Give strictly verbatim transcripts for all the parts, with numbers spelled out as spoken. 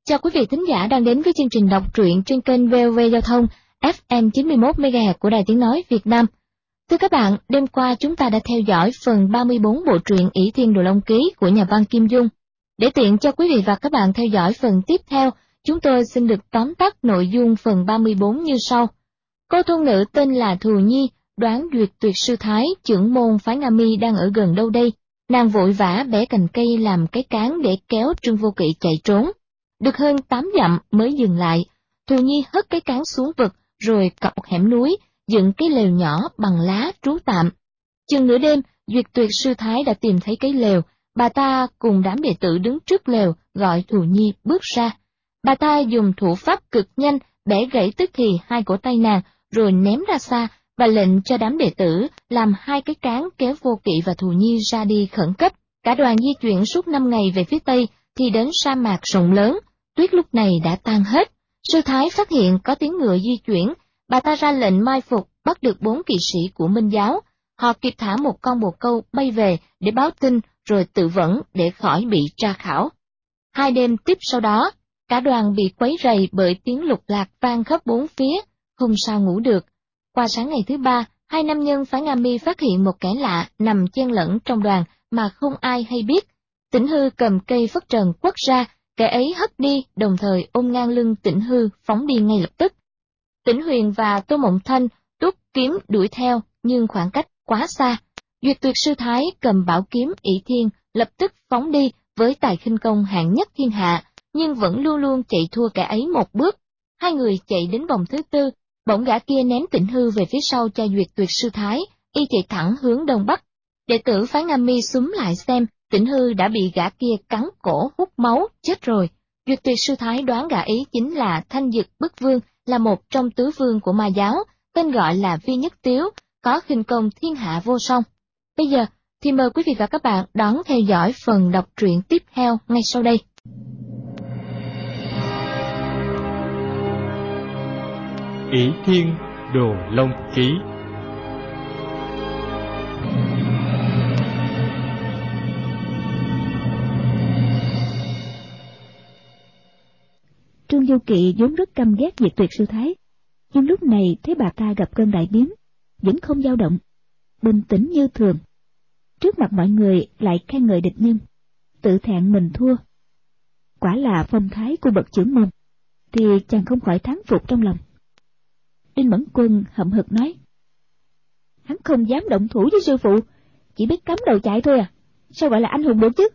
Chào quý vị thính giả đang đến với chương trình đọc truyện trên kênh vê o vê Giao thông ép em chín mươi mốt mê ga héc của Đài Tiếng Nói Việt Nam. Thưa các bạn, đêm qua chúng ta đã theo dõi phần ba mươi tư bộ truyện Ỷ Thiên Đồ Long Ký của nhà văn Kim Dung. Để tiện cho quý vị và các bạn theo dõi phần tiếp theo, chúng tôi xin được tóm tắt nội dung phần ba mươi tư như sau. Cô thôn nữ tên là Thù Nhi, đoán Duyệt Tuyệt Sư Thái, trưởng môn phái Nga Mi đang ở gần đâu đây. Nàng vội vã bẻ cành cây làm cái cán để kéo Trương Vô Kỵ chạy trốn. Được hơn tám dặm mới dừng lại, Thù Nhi hất cái cán xuống vực, rồi cặp một hẻm núi, dựng cái lều nhỏ bằng lá trú tạm. Chừng nửa đêm, Duyệt Tuyệt Sư Thái đã tìm thấy cái lều, bà ta cùng đám đệ tử đứng trước lều gọi Thù Nhi bước ra. Bà ta dùng thủ pháp cực nhanh bẻ gãy tức thì hai cổ tay nàng, rồi ném ra xa và lệnh cho đám đệ tử làm hai cái cán kéo Vô Kỵ và Thù Nhi ra đi khẩn cấp. Cả đoàn di chuyển suốt năm ngày về phía tây thì đến sa mạc rộng lớn. Tuyết lúc này đã tan hết. Sư Thái phát hiện có tiếng ngựa di chuyển, bà ta ra lệnh mai phục, bắt được bốn kỵ sĩ của Minh giáo. Họ kịp thả một con bồ câu bay về để báo tin, rồi tự vẫn để khỏi bị tra khảo. Hai đêm tiếp sau đó, cả đoàn bị quấy rầy bởi tiếng lục lạc vang khắp bốn phía, không sao ngủ được. Qua sáng ngày thứ ba, hai nam nhân phái Nga Mi phát hiện một kẻ lạ nằm chen lẫn trong đoàn mà không ai hay biết. Tĩnh Hư cầm cây phất trần quất ra, kẻ ấy hất đi, đồng thời ôm ngang lưng Tĩnh Hư phóng đi ngay lập tức. Tĩnh Huyền và Tô Mộng Thanh tuốt kiếm đuổi theo, nhưng khoảng cách quá xa. Duyệt Tuyệt Sư Thái cầm bảo kiếm Ỷ Thiên lập tức phóng đi với tài khinh công hạng nhất thiên hạ, nhưng vẫn luôn luôn chạy thua kẻ ấy một bước. Hai người chạy đến vòng thứ tư, bỗng gã kia ném Tĩnh Hư về phía sau cho Duyệt Tuyệt Sư Thái, y chạy thẳng hướng đông bắc. Đệ tử phái Nga Mi xúm lại xem, Tĩnh Hư đã bị gã kia cắn cổ hút máu, chết rồi. Duyệt Tuyệt Sư Thái đoán gã ấy chính là Thanh Dực Bức Vương, là một trong tứ vương của Ma giáo, tên gọi là Vi Nhất Tiếu, có khinh công thiên hạ vô song. Bây giờ thì mời quý vị và các bạn đón theo dõi phần đọc truyện tiếp theo ngay sau đây. Ỷ Thiên Đồ Long Ký. Trương Vô Kỵ vốn rất căm ghét Duyệt Tuyệt Sư Thái, nhưng lúc này thấy bà ta gặp cơn đại biến, vẫn không dao động, bình tĩnh như thường. Trước mặt mọi người lại khen ngợi địch nhân, tự thẹn mình thua. Quả là phong thái của bậc trưởng môn, thì chàng không khỏi thán phục trong lòng. Đinh Mẫn Quân hậm hực nói: hắn không dám động thủ với sư phụ, chỉ biết cắm đầu chạy thôi à, sao gọi là anh hùng được chứ?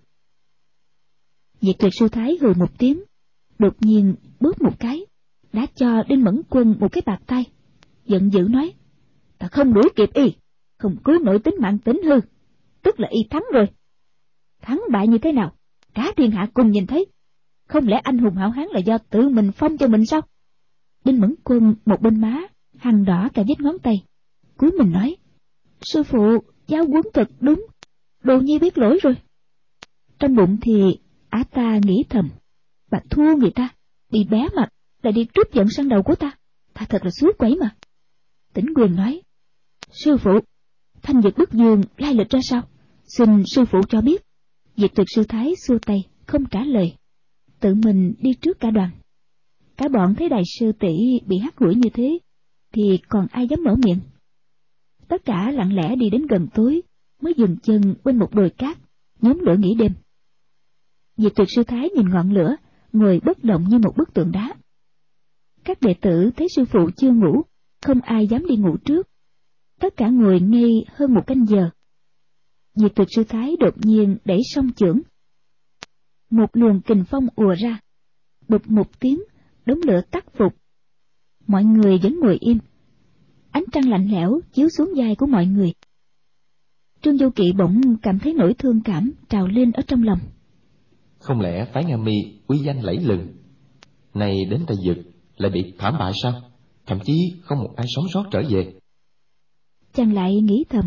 Duyệt Tuyệt Sư Thái hừ một tiếng, đột nhiên bước một cái, đã cho Đinh Mẫn Quân một cái bạt tay, giận dữ nói: ta không đuổi kịp y, không cứu nổi tính mạng Tĩnh Hư, tức là y thắng rồi. Thắng bại như thế nào, cả thiên hạ cùng nhìn thấy, không lẽ anh hùng hảo hán là do tự mình phong cho mình sao? Đinh Mẫn Quân một bên má hằn đỏ cả vết ngón tay, cúi mình nói: sư phụ giáo huấn thật đúng, Đồ Nhi biết lỗi rồi. Trong bụng thì ả ta nghĩ thầm: bà thua người ta, bị bé mặt, lại đi trút giận sang đầu của ta, ta thật là suối quẩy mà. Tĩnh Quyền nói: sư phụ, Thanh Dực Bức Vương lai lịch ra sao, xin sư phụ cho biết. Duyệt Tuyệt Sư Thái xua tay không trả lời, tự mình đi trước cả đoàn. Cả bọn thấy đại sư tỷ bị hắt hủi như thế thì còn ai dám mở miệng. Tất cả lặng lẽ đi đến gần tối mới dừng chân bên một đồi cát, nhóm lửa nghỉ đêm. Duyệt Tuyệt Sư Thái nhìn ngọn lửa, ngồi bất động như một bức tượng đá. Các đệ tử thấy sư phụ chưa ngủ, không ai dám đi ngủ trước. Tất cả ngồi ngây hơn một canh giờ. Duyệt Tuyệt Sư Thái đột nhiên đẩy song chưởng, một luồng kình phong ùa ra, bụp một tiếng, đống lửa tắt phục. Mọi người vẫn ngồi im, ánh trăng lạnh lẽo chiếu xuống vai của mọi người. Trương Vô Kỵ bỗng cảm thấy nỗi thương cảm trào lên ở trong lòng. Không lẽ phái Nga Mi uy danh lẫy lừng, nay đến Tây Dực lại bị thảm bại sao? Thậm chí không một ai sống sót trở về. Chàng lại nghĩ thầm: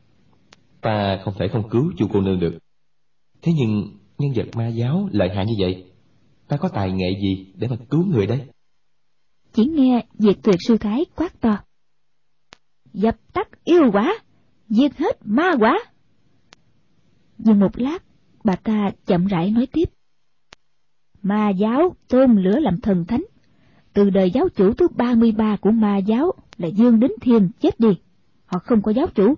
ta không thể không cứu chu cô nương được. Thế nhưng nhân vật Ma giáo lợi hại như vậy, ta có tài nghệ gì để mà cứu người đây? Chỉ nghe Duyệt Tuyệt Sư Thái quát to: dập tắt yêu quả, diệt hết ma quả. Dừng một lát, bà ta chậm rãi nói tiếp: Ma giáo tôn lửa làm thần thánh. Từ đời giáo chủ thứ ba mươi ba của ma giáo là Dương Đính Thiên chết đi, họ không có giáo chủ.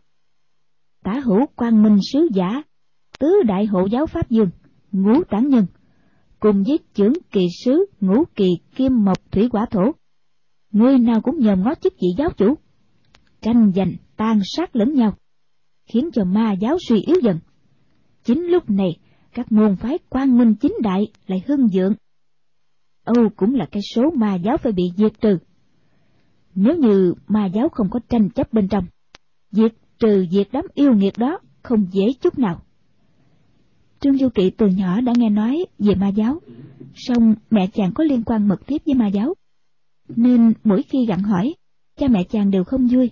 Tả hữu Quang Minh sứ giả, tứ đại hộ giáo Pháp Dương, ngũ tản nhân, cùng với chưởng kỳ sứ ngũ kỳ kim mộc thủy hỏa thổ, người nào cũng nhòm ngó chức vị giáo chủ, tranh giành tàn sát lẫn nhau, khiến cho ma giáo suy yếu dần. Chính lúc này, các môn phái quang minh chính đại lại hưng vượng. Âu cũng là cái số ma giáo phải bị diệt trừ. Nếu như ma giáo không có tranh chấp bên trong, diệt trừ diệt đám yêu nghiệt đó không dễ chút nào. Trương Du Kỵ từ nhỏ đã nghe nói về ma giáo, song mẹ chàng có liên quan mật thiết với ma giáo, nên mỗi khi gặng hỏi, cha mẹ chàng đều không vui.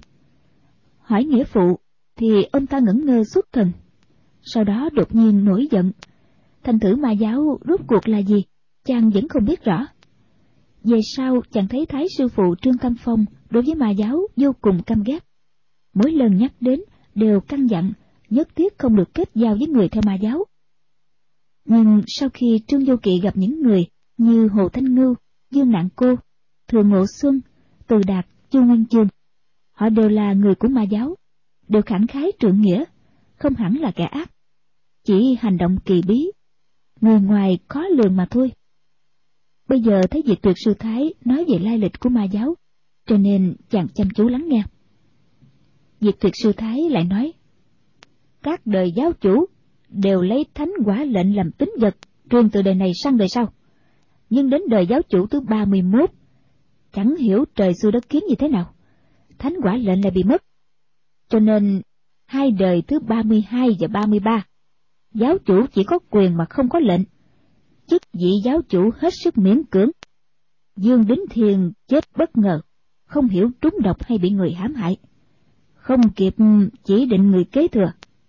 Hỏi nghĩa phụ thì ông ta ngẩn ngơ xuất thần, sau đó đột nhiên nổi giận. Thành thử ma giáo rốt cuộc là gì, chàng vẫn không biết rõ. Về sau chàng thấy thái sư phụ Trương Tam Phong đối với ma giáo vô cùng căm ghét, mỗi lần nhắc đến đều căn dặn nhất thiết không được kết giao với người theo ma giáo. Nhưng sau khi Trương Du Kỵ gặp những người như Hồ Thanh Ngưu, Dương Nạn Cô, Thừa Ngộ Xuân, Từ Đạt, Chu Nguyên Chương, họ đều là người của ma giáo, đều khẳng khái trượng nghĩa, không hẳn là kẻ ác, chỉ hành động kỳ bí, người ngoài khó lường mà thôi. Bây giờ thấy Diệt Tuyệt sư thái nói về lai lịch của ma giáo, cho nên chàng chăm chú lắng nghe. Diệt Tuyệt sư thái lại nói, các đời giáo chủ đều lấy thánh quả lệnh làm tín vật, truyền từ đời này sang đời sau. Nhưng đến đời giáo chủ thứ ba mươi mốt, chẳng hiểu trời xui đất kiến như thế nào, thánh quả lệnh lại bị mất. Cho nên, hai đời thứ ba mươi hai và ba mươi ba, giáo chủ chỉ có quyền mà không có lệnh. Chức vị giáo chủ hết sức miễn cưỡng. Dương Đính Thiên chết bất ngờ, không hiểu trúng độc hay bị người hãm hại, không kịp chỉ định người kế thừa.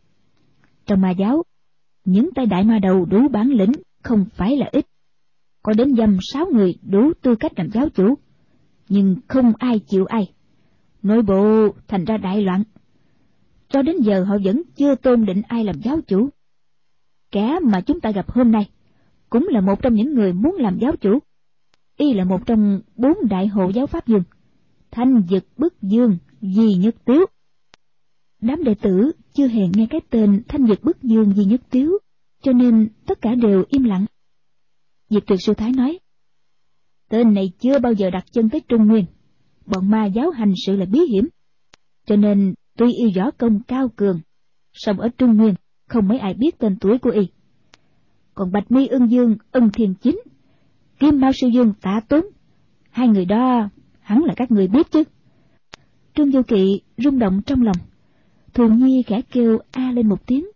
Trong ma giáo, những tay đại ma đầu đủ bản lĩnh không phải là ít, có đến dăm sáu người đủ tư cách làm giáo chủ, nhưng không ai chịu ai. Nội bộ thành ra đại loạn. Cho đến giờ họ vẫn chưa tôn định ai làm giáo chủ. Kẻ mà chúng ta gặp hôm nay cũng là một trong những người muốn làm giáo chủ. Y là một trong bốn đại hộ giáo Pháp Dương, Thanh Dực Bức Dương Duy Nhất Tiếu. Đám đệ tử chưa hề nghe cái tên Thanh Dực Bức Dương Duy Nhất Tiếu, cho nên tất cả đều im lặng. Diệt Tuyệt sư thái nói, tên này chưa bao giờ đặt chân tới Trung Nguyên, bọn ma giáo hành sự là bí hiểm, cho nên tuy y võ công cao cường, song ở Trung Nguyên không mấy ai biết tên tuổi của y. Còn Bạch Mi Ưng Dương Ân Thiên Chính, Kim Mao Sư Dương Tạ Tuấn, hai người đó hẳn là các người biết chứ. Trương Du Kỵ rung động trong lòng, Thường Nhi khẽ kêu a lên một tiếng.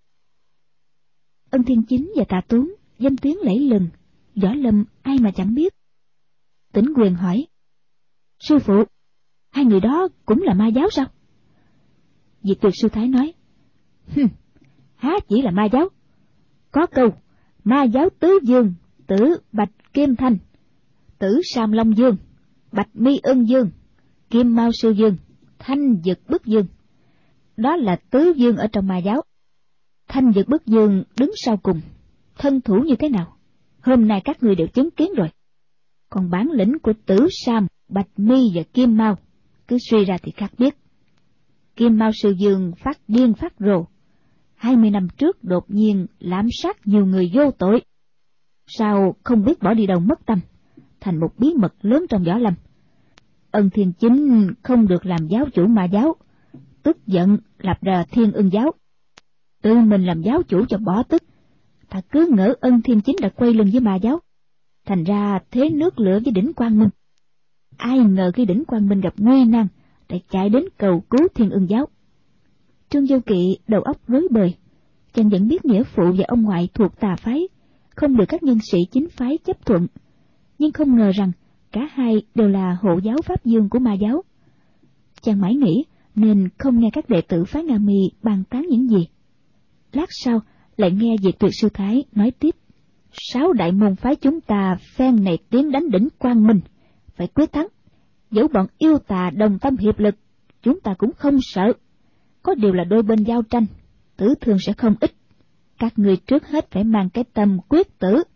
Ân Thiên Chính và Tạ Tuấn danh tiếng lẫy lừng, võ lâm ai mà chẳng biết. Tĩnh Quyền hỏi, sư phụ, hai người đó cũng là ma giáo sao? Diệt Tuyệt sư thái nói, hừm, há chỉ là ma giáo. Có câu, ma giáo tứ dương, tử Bạch Kim Thanh, tử Sam Long Dương, Bạch Mi Ân Dương, Kim Mao Sư Dương, Thanh Dực Bức Dương. Đó là tứ dương ở trong ma giáo. Thanh Dực Bức Dương đứng sau cùng, thân thủ như thế nào, hôm nay các người đều chứng kiến rồi. Còn bản lĩnh của tử Sam, Bạch Mi và Kim Mao cứ suy ra thì khác biết. Kim Mao Sư Dương phát điên phát rồ, hai mươi năm trước đột nhiên lạm sát nhiều người vô tội, sao không biết bỏ đi đâu mất tâm, thành một bí mật lớn trong võ lâm. Ân Thiên Chính không được làm giáo chủ ma giáo, tức giận lập ra Thiên Ưng giáo, tự mình làm giáo chủ cho bỏ tức. Ta cứ ngỡ Ân Thiên Chính đã quay lưng với ma giáo, thành ra thế nước lửa với đỉnh Quang Minh. Ai ngờ khi đỉnh Quang Minh gặp nguy nan, lại chạy đến cầu cứu Thiên Ưng giáo. Trương Du Kỵ đầu óc rối bời, chàng vẫn biết nghĩa phụ và ông ngoại thuộc tà phái, không được các nhân sĩ chính phái chấp thuận, nhưng không ngờ rằng cả hai đều là hộ giáo Pháp Dương của ma giáo. Chàng mãi nghĩ nên không nghe các đệ tử phái Nga Mi bàn tán những gì. Lát sau lại nghe Diệt Tuyệt sư thái nói tiếp, sáu đại môn phái chúng ta phen này tiến đánh đỉnh Quang Minh, phải quyết thắng. Dẫu bọn yêu tà đồng tâm hiệp lực, chúng ta cũng không sợ. Có điều là đôi bên giao tranh, tử thương sẽ không ít. Các người trước hết phải mang cái tâm quyết tử,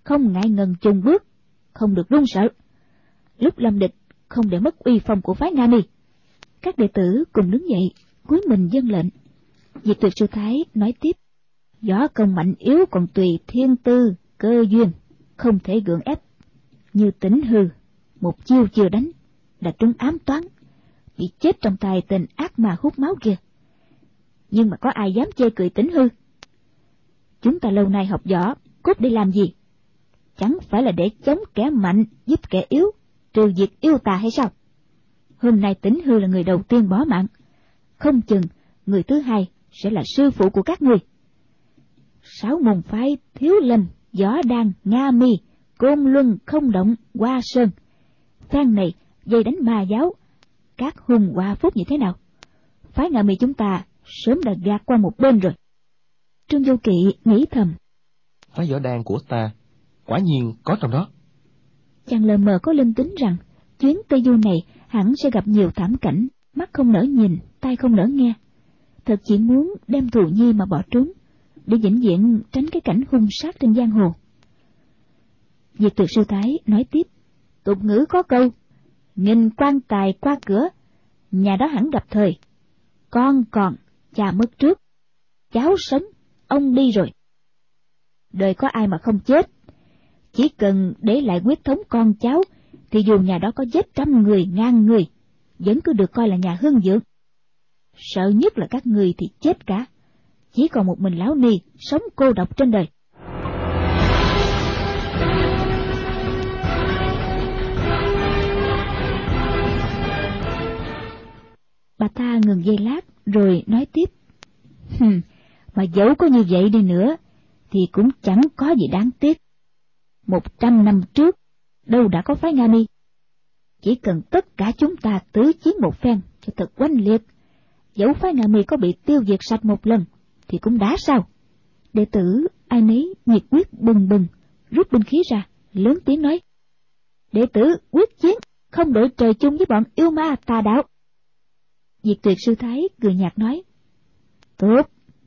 không ngại ngần chùng bước, không được run sợ. Lúc lâm địch, không để mất uy phong của phái Nga Mi. Các đệ tử cùng đứng dậy, cúi mình dâng lệnh. Diệt Tuyệt Sư Thái nói tiếp: võ công mạnh yếu còn tùy thiên tư, cơ duyên, không thể gượng ép. Như Tĩnh Hư, một chiêu chưa đánh, đã trúng ám toán, bị chết trong tay tên ác ma hút máu kia. Nhưng mà có ai dám chê cười Tĩnh Hư? Chúng ta lâu nay học võ, cốt để làm gì? Chẳng phải là để chống kẻ mạnh, giúp kẻ yếu, trừ diệt yêu tà hay sao? Hôm nay Tĩnh Hư là người đầu tiên bỏ mạng, không chừng người thứ hai sẽ là sư phụ của các ngươi. Sáu môn phái Thiếu Lâm, Võ Đan, Nga Mi, Côn Luân, Không Động, Hoa Sơn, phen này dây đánh ma giáo, các hùng hòa phúc như thế nào? Phái Nga Mi chúng ta sớm đã gạt qua một bên rồi. Trương Du Kỵ nghĩ thầm: phái Võ Đan của ta quả nhiên có trong đó. Chàng lờ mờ có linh tính rằng chuyến Tây Du này hẳn sẽ gặp nhiều thảm cảnh, mắt không nỡ nhìn, tai không nỡ nghe. Thật chỉ muốn đem Thù Nhi mà bỏ trốn, để vĩnh viễn tránh cái cảnh hung sát trên giang hồ. Diệt Tuyệt Sư Thái nói tiếp: tục ngữ có câu, nghìn quan tài qua cửa, nhà đó hẳn gặp thời. Con còn, cha mất trước, cháu sống, ông đi rồi. Đời có ai mà không chết, chỉ cần để lại huyết thống con cháu, thì dù nhà đó có giết trăm người, ngàn người, vẫn cứ được coi là nhà hương dưỡng. Sợ nhất là các người thì chết cả, chỉ còn một mình Lão Ni sống cô độc trên đời. Bà ta ngừng giây lát rồi nói tiếp: Hừm, mà dẫu có như vậy đi nữa thì cũng chẳng có gì đáng tiếc. Một trăm năm trước đâu đã có phái Nga Mi. Chỉ cần tất cả chúng ta tứ chiến một phen cho thật oanh liệt, dẫu phái Nga Mi có bị tiêu diệt sạch một lần thì cũng đã sao. Đệ tử ai nấy nhiệt quyết bừng bừng, rút binh khí ra, lớn tiếng nói: đệ tử quyết chiến, không đội trời chung với bọn yêu ma tà đạo. Diệt Tuyệt Sư Thái cười nhạt nói: tốt,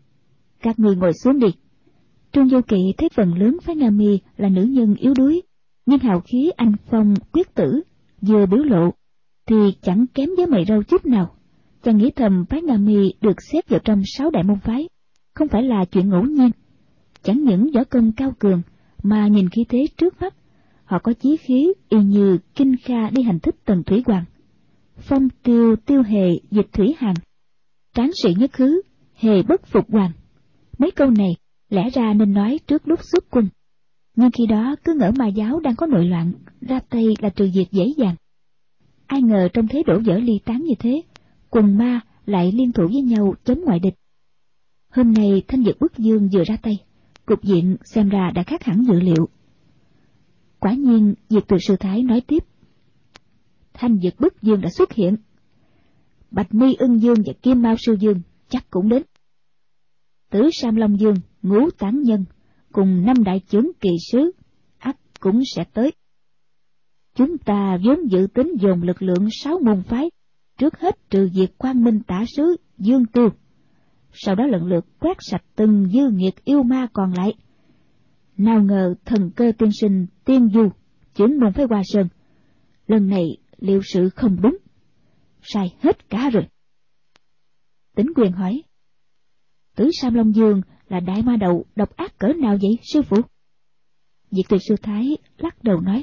các ngươi ngồi xuống đi. Trương Du Kỵ thấy phần lớn phái Nga Mi là nữ nhân yếu đuối, nhưng hào khí anh phong quyết tử vừa biểu lộ thì chẳng kém với mày râu chút nào. Chàng nghĩ thầm phái Nga Mi được xếp vào trong sáu đại môn phái không phải là chuyện ngẫu nhiên. Chẳng những võ công cao cường mà nhìn khí thế trước mắt, họ có chí khí y như Kinh Kha đi hành thích Tần Thủy Hoàng, Phong Tiêu Tiêu Hề dịch Thủy Hàn, Tráng Sĩ Nhất Khứ Hề bất phục hoàng. Mấy câu này lẽ ra nên nói trước lúc xuất quân, nhưng khi đó cứ ngỡ ma giáo đang có nội loạn, ra tay là trừ diệt dễ dàng. Ai ngờ trong thế đổ vỡ ly tán như thế, quần ma lại liên thủ với nhau chống ngoại địch. Hôm nay Thanh Dực Bức Dương vừa ra tay, cục diện xem ra đã khác hẳn dự liệu. Quả nhiên, Diệt Tuyệt Sư Thái nói tiếp: Thanh Dực Bức Dương đã xuất hiện, Bạch Mi Ưng Dương và Kim Mao Sư Dương chắc cũng đến. Tử Sam Long Dương, Ngũ Tán Nhân cùng năm đại chướng kỳ sứ ắt cũng sẽ tới. Chúng ta vốn dự tính dồn lực lượng sáu môn phái, trước hết trừ diệt Quang Minh Tả Sứ Dương Tiêu, sau đó lần lượt quét sạch từng dư nghiệt yêu ma còn lại. Nào ngờ Thần Cơ tiên sinh Tiên Du trưởng môn phái Hoa Sơn, lần này liệu sự không đúng, sai hết cả rồi. Tĩnh Quyền hỏi: Tử Sam Long Dương là đại ma đầu độc ác cỡ nào vậy sư phụ? Diệt Tuyệt Sư Thái lắc đầu nói: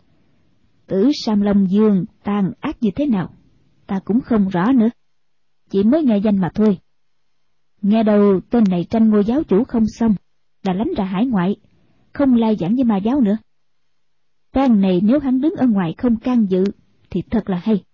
Tử Sam Long Dương tàn ác như thế nào ta cũng không rõ nữa, chỉ mới nghe danh mà thôi. Nghe đầu tên này tranh ngôi giáo chủ không xong, đã lánh ra hải ngoại, không lai giảng với ma giáo nữa. Phen này nếu hắn đứng ở ngoài không can dự thì thật là hay.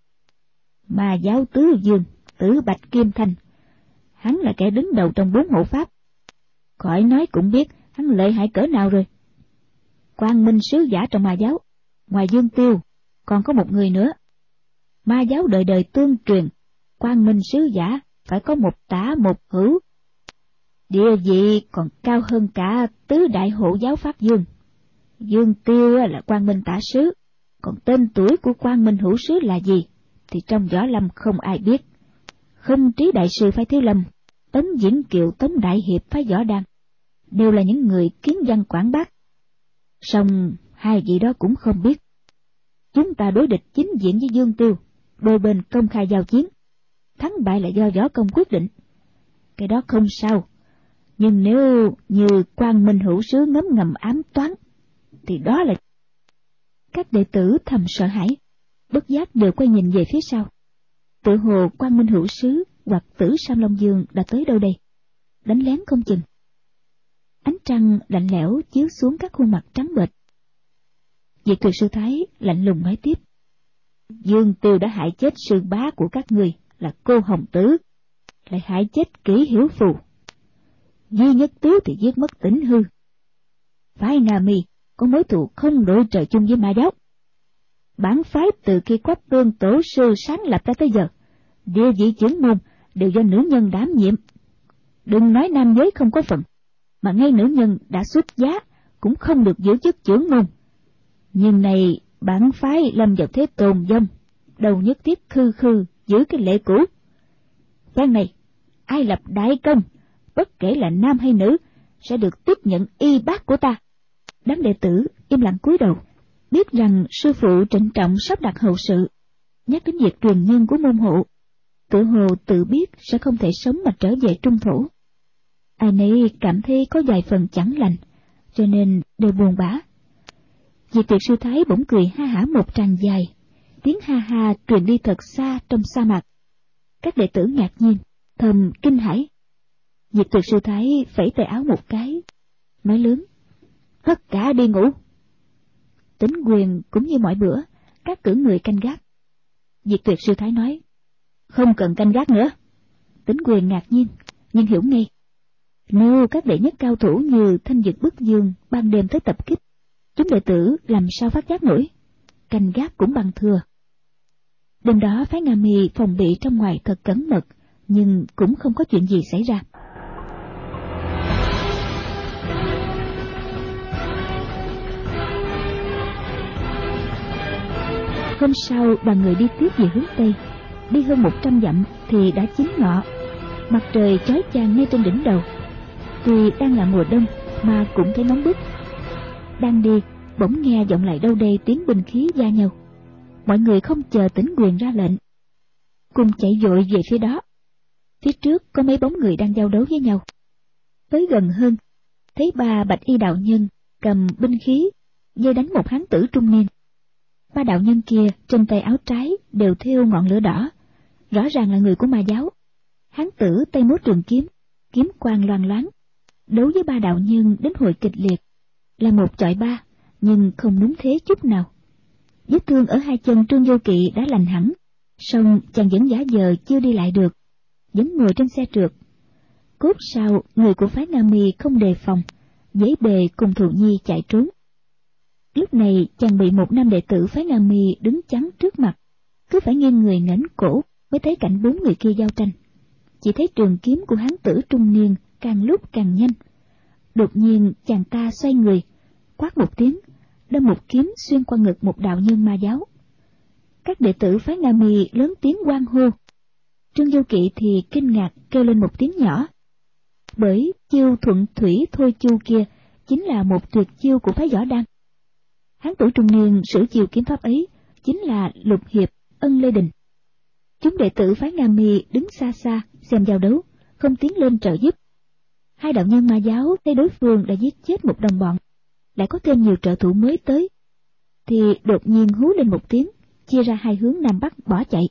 Ma giáo tứ dương, Tử Bạch Kim Thanh, hắn là kẻ đứng đầu trong bốn hộ pháp, khỏi nói cũng biết hắn lợi hại cỡ nào rồi. Quang Minh sứ giả trong ma giáo, ngoài Dương Tiêu còn có một người nữa. Ma giáo đời đời tương truyền, Quang Minh sứ giả phải có một tả một hữu, địa vị còn cao hơn cả tứ đại hộ giáo Pháp Dương. Dương Tiêu là Quang Minh Tả Sứ, còn tên tuổi của Quang Minh Hữu Sứ là gì thì trong võ lâm không ai biết. Không Trí đại sư phái Thiếu Lâm, Tống Diễn Kiều, Tống Đại Hiệp phái Võ Đan đều là những người kiến văn quảng bác. Song hai vị đó cũng không biết. Chúng ta đối địch chính diện với Dương Tiêu, đôi bên công khai giao chiến. Thắng bại là do võ công quyết định. Cái đó không sao. Nhưng nếu như Quang Minh Hữu Sứ ngấm ngầm ám toán, thì đó là... Các đệ tử thầm sợ hãi, bất giác đều quay nhìn về phía sau. Tự hồ Quang Minh Hữu Sứ hoặc Tử Sam Long Dương đã tới đâu đây, đánh lén không chừng. Ánh trăng lạnh lẽo chiếu xuống các khuôn mặt trắng bệch. Diệt Tuyệt Sư Thái lạnh lùng nói tiếp: Dương Tiêu đã hại chết sư bá của các người là cô Hồng Tử, lại hại chết Kỷ Hiểu Phù. Duy Nhất Tiếu thì giết mất Tĩnh Hư. Phái Nga Mi có mối thù không đội trời chung với Ma Giáo. Bản phái từ khi Quách Tương tổ sư sáng lập ra tới giờ, địa vị trưởng môn đều do nữ nhân đảm nhiệm. Đừng nói nam giới không có phận, mà ngay nữ nhân đã xuất giá cũng không được giữ chức trưởng môn. Nhưng này bản phái lâm vào thế tồn vong, đâu nhất thiết khư khư giữ cái lệ cũ. Phen này ai lập đại công, bất kể là nam hay nữ, sẽ được tiếp nhận y bác của ta. Đám đệ tử im lặng cúi đầu, biết rằng sư phụ trịnh trọng sắp đặt hậu sự. Nhắc đến việc truyền nhân của môn hộ, tự hồ tự biết sẽ không thể sống mà trở về trung thổ. Ai nấy cảm thấy có vài phần chẳng lành, cho nên đều buồn bã. Diệt Tuyệt Sư Thái bỗng cười ha hả một tràng dài, tiếng ha ha truyền đi thật xa trong sa mạc. Các đệ tử ngạc nhiên, thầm kinh hãi. Diệt Tuyệt Sư Thái phẩy tay áo một cái, nói lớn: Tất cả đi ngủ. Tĩnh Quyền cũng như mọi bữa, các cử người canh gác. Diệt Tuyệt Sư Thái nói: Không cần canh gác nữa. Tĩnh Quyền ngạc nhiên, nhưng hiểu ngay. Nếu các đệ nhất cao thủ như Thanh Dực Bức Dương ban đêm tới tập kích, chúng đệ tử làm sao phát giác nổi? Canh gác cũng bằng thừa. Đêm đó phái Nga Mi phòng bị trong ngoài thật cẩn mật, nhưng cũng không có chuyện gì xảy ra. Hôm sau đoàn người đi tiếp về hướng Tây, đi hơn một trăm dặm thì đã chín ngọ. Mặt trời chói chang ngay trên đỉnh đầu. Tuy đang là mùa đông mà cũng thấy nóng bức. Đang đi, bỗng nghe vọng lại đâu đây tiếng binh khí va nhau. Mọi người không chờ Tĩnh Quyền ra lệnh, cùng chạy vội về phía đó. Phía trước có mấy bóng người đang giao đấu với nhau. Tới gần hơn, thấy ba bạch y đạo nhân cầm binh khí giơ đánh một hán tử trung niên. Ba đạo nhân kia trên tay áo trái đều thêu ngọn lửa đỏ, rõ ràng là người của Ma Giáo. Hán tử tay múa trường kiếm, kiếm quang loang loáng, đấu với ba đạo nhân đến hồi kịch liệt, là một chọi ba, nhưng không đúng thế chút nào. Vết thương ở hai chân Trương Vô Kỵ đã lành hẳn, song chàng vẫn giả vờ chưa đi lại được, vẫn ngồi trên xe trượt. Cốt sao người của phái Nga Mi không đề phòng, dễ bề cùng Thụ Nhi chạy trốn. Lúc này chàng bị một nam đệ tử phái Nga Mi đứng chắn trước mặt, cứ phải nghiêng người nghển cổ mới thấy cảnh bốn người kia giao tranh. Chỉ thấy trường kiếm của hán tử trung niên càng lúc càng nhanh. Đột nhiên chàng ta xoay người, quát một tiếng, đâm một kiếm xuyên qua ngực một đạo nhân Ma Giáo. Các đệ tử phái Nga Mi lớn tiếng hoan hô. Trương Vô Kỵ thì kinh ngạc kêu lên một tiếng nhỏ, bởi chiêu thuận thủy thôi chu kia chính là một tuyệt chiêu của phái Võ Đăng. Hán tử trung niên sử chiêu kiếm pháp ấy chính là Lục Hiệp, Ân Lê Đình. Chúng đệ tử phái Nga Mi đứng xa xa xem giao đấu, không tiến lên trợ giúp. Hai đạo nhân Ma Giáo thấy đối phương đã giết chết một đồng bọn, lại có thêm nhiều trợ thủ mới tới, thì đột nhiên hú lên một tiếng, chia ra hai hướng nam bắc bỏ chạy.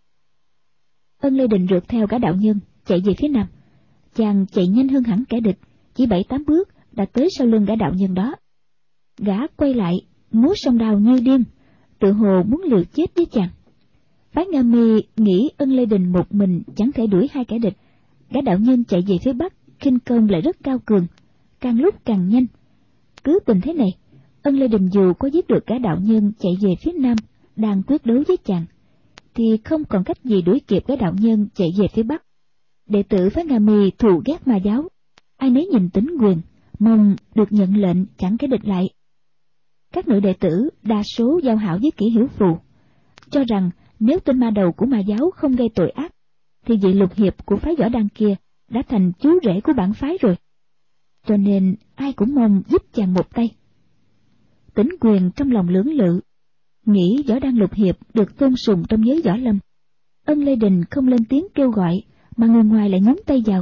Ân Lê Đình rượt theo cả đạo nhân chạy về phía nam. Chàng chạy nhanh hơn hẳn kẻ địch, chỉ bảy tám bước đã tới sau lưng gã đạo nhân đó. Gã quay lại, múa song đao như điên, tự hồ muốn liều chết với chàng. Phái Nga Mi nghĩ Ân Lê Đình một mình chẳng thể đuổi hai kẻ địch. Gã đạo nhân chạy về phía bắc, khinh công lại rất cao cường, càng lúc càng nhanh. Cứ tình thế này, Ân Lê Đình dù có giết được gã đạo nhân chạy về phía nam đang quyết đấu với chàng, thì không còn cách gì đuổi kịp gã đạo nhân chạy về phía bắc. Đệ tử phái Nga Mi thù ghét Ma Giáo, ai nấy nhìn Tĩnh Quyền, mong được nhận lệnh chặn cái địch lại. Các nữ đệ tử đa số giao hảo với Kỷ Hiểu Phù, cho rằng nếu tên ma đầu của Ma Giáo không gây tội ác, thì vị Lục Hiệp của phái Võ Đăng kia đã thành chú rể của bản phái rồi, cho nên ai cũng mong giúp chàng một tay. Tĩnh Quyền trong lòng lưỡng lự, nghĩ Võ Đăng lục hiệp được tôn sùng trong giới võ lâm. Ân Lê Đình không lên tiếng kêu gọi, mà người ngoài lại nhúng tay vào,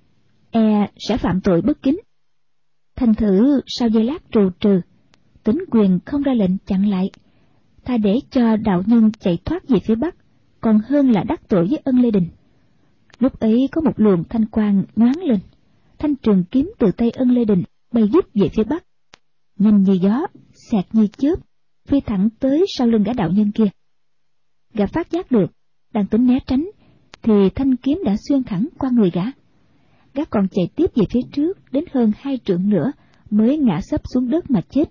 e sẽ phạm tội bất kính. Thành thử sau giây lát trù trừ, Tĩnh Quyền không ra lệnh chặn lại, thà để cho đạo nhân chạy thoát về phía bắc, còn hơn là đắc tội với Ân Lê Đình. Lúc ấy có một luồng thanh quang nhoáng lên, thanh trường kiếm từ tay Ân Lê Đình bay vút về phía bắc, nhanh như gió, xẹt như chớp, phi thẳng tới sau lưng gã đạo nhân kia. Gã phát giác được, đang tính né tránh, thì thanh kiếm đã xuyên thẳng qua người gã. Gã còn chạy tiếp về phía trước đến hơn hai trượng nữa mới ngã sấp xuống đất mà chết.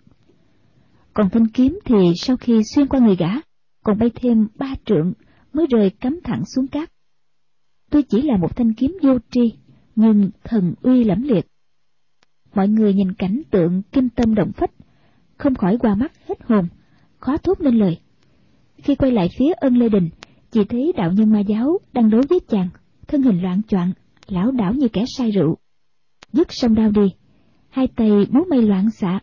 Còn thanh kiếm thì sau khi xuyên qua người gã, còn bay thêm ba trượng mới rơi cắm thẳng xuống cát. Tuy chỉ là một thanh kiếm vô tri, nhưng thần uy lẫm liệt. Mọi người nhìn cảnh tượng kinh tâm động phách, không khỏi qua mắt hết hồn, khó thốt nên lời. Khi quay lại phía Ân Lê Đình, chỉ thấy đạo nhân ma giáo đang đấu với chàng, thân hình loạng choạng, lảo đảo như kẻ say rượu. Dứt song đao đi, hai tay búa mây loạn xạ.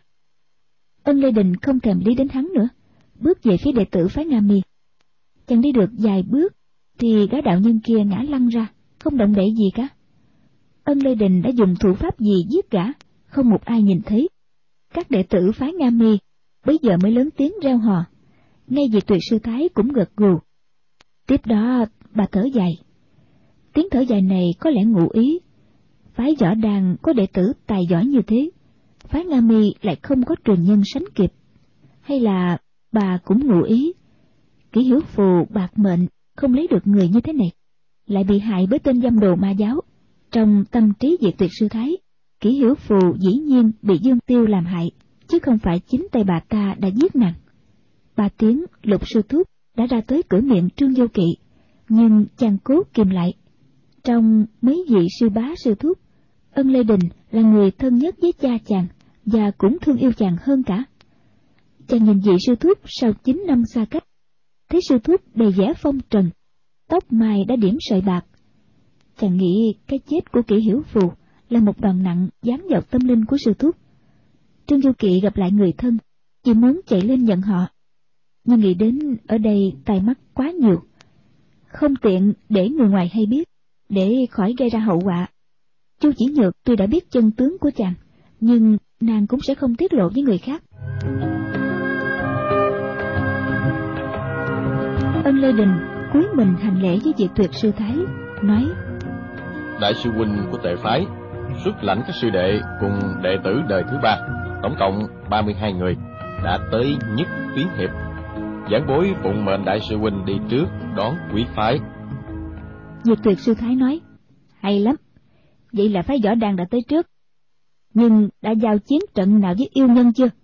Ân Lê Đình không thèm lý đến hắn nữa, bước về phía đệ tử phái Nga Mi. Chàng đi được vài bước thì gã đạo nhân kia ngã lăn ra, không động đậy gì cả. Ân Lê Đình đã dùng thủ pháp gì giết gã, không một ai nhìn thấy. Các đệ tử phái Nga Mi bấy giờ mới lớn tiếng reo hò, ngay Diệt Tuyệt sư thái cũng gật gù. Tiếp đó bà thở dài. Tiếng thở dài này có lẽ ngụ ý, phái Võ Đàn có đệ tử tài giỏi như thế, phái Nga Mi lại không có truyền nhân sánh kịp. Hay là bà cũng ngụ ý, Kỷ Hiểu Phù bạc mệnh không lấy được người như thế này, lại bị hại bởi tên dâm đồ ma giáo. Trong tâm trí Diệt Tuyệt sư thái, Kỷ Hiểu Phù dĩ nhiên bị Dương Tiêu làm hại, chứ không phải chính tay bà ta đã giết nàng. Ba tiếng Lục sư thúc đã ra tới cửa miệng Trương Vô Kỵ, nhưng chàng cố kìm lại. Trong mấy vị sư bá sư thúc, Ân Lê Đình là người thân nhất với cha chàng và cũng thương yêu chàng hơn cả. Chàng nhìn vị sư thúc sau chín năm xa cách, thấy sư thúc đầy vẻ phong trần, tóc mai đã điểm sợi bạc. Chàng nghĩ cái chết của Kỷ Hiểu Phù là một đòn nặng giáng vào tâm linh của sư thúc. Trương Du Kỵ gặp lại người thân, chỉ muốn chạy lên nhận họ, nhưng nghĩ đến ở đây tai mắt quá nhiều, không tiện để người ngoài hay biết, để khỏi gây ra hậu họa. Chu Chỉ Nhược tuy đã biết chân tướng của chàng, nhưng nàng cũng sẽ không tiết lộ với người khác. Ân Lê Đình cúi mình hành lễ với Diệt Tuyệt sư thái, nói: Đại sư huynh của Tề phái xuất lãnh các sư đệ cùng đệ tử đời thứ ba, tổng cộng ba mươi hai người, đã tới Nhất Tuyến Hiệp. Giảng bối phụng mệnh đại sư huynh đi trước đón quý phái. Diệt Tuyệt sư thái nói: Hay lắm, vậy là phái Võ Đàn đã tới trước, nhưng đã giao chiến trận nào với yêu nhân chưa?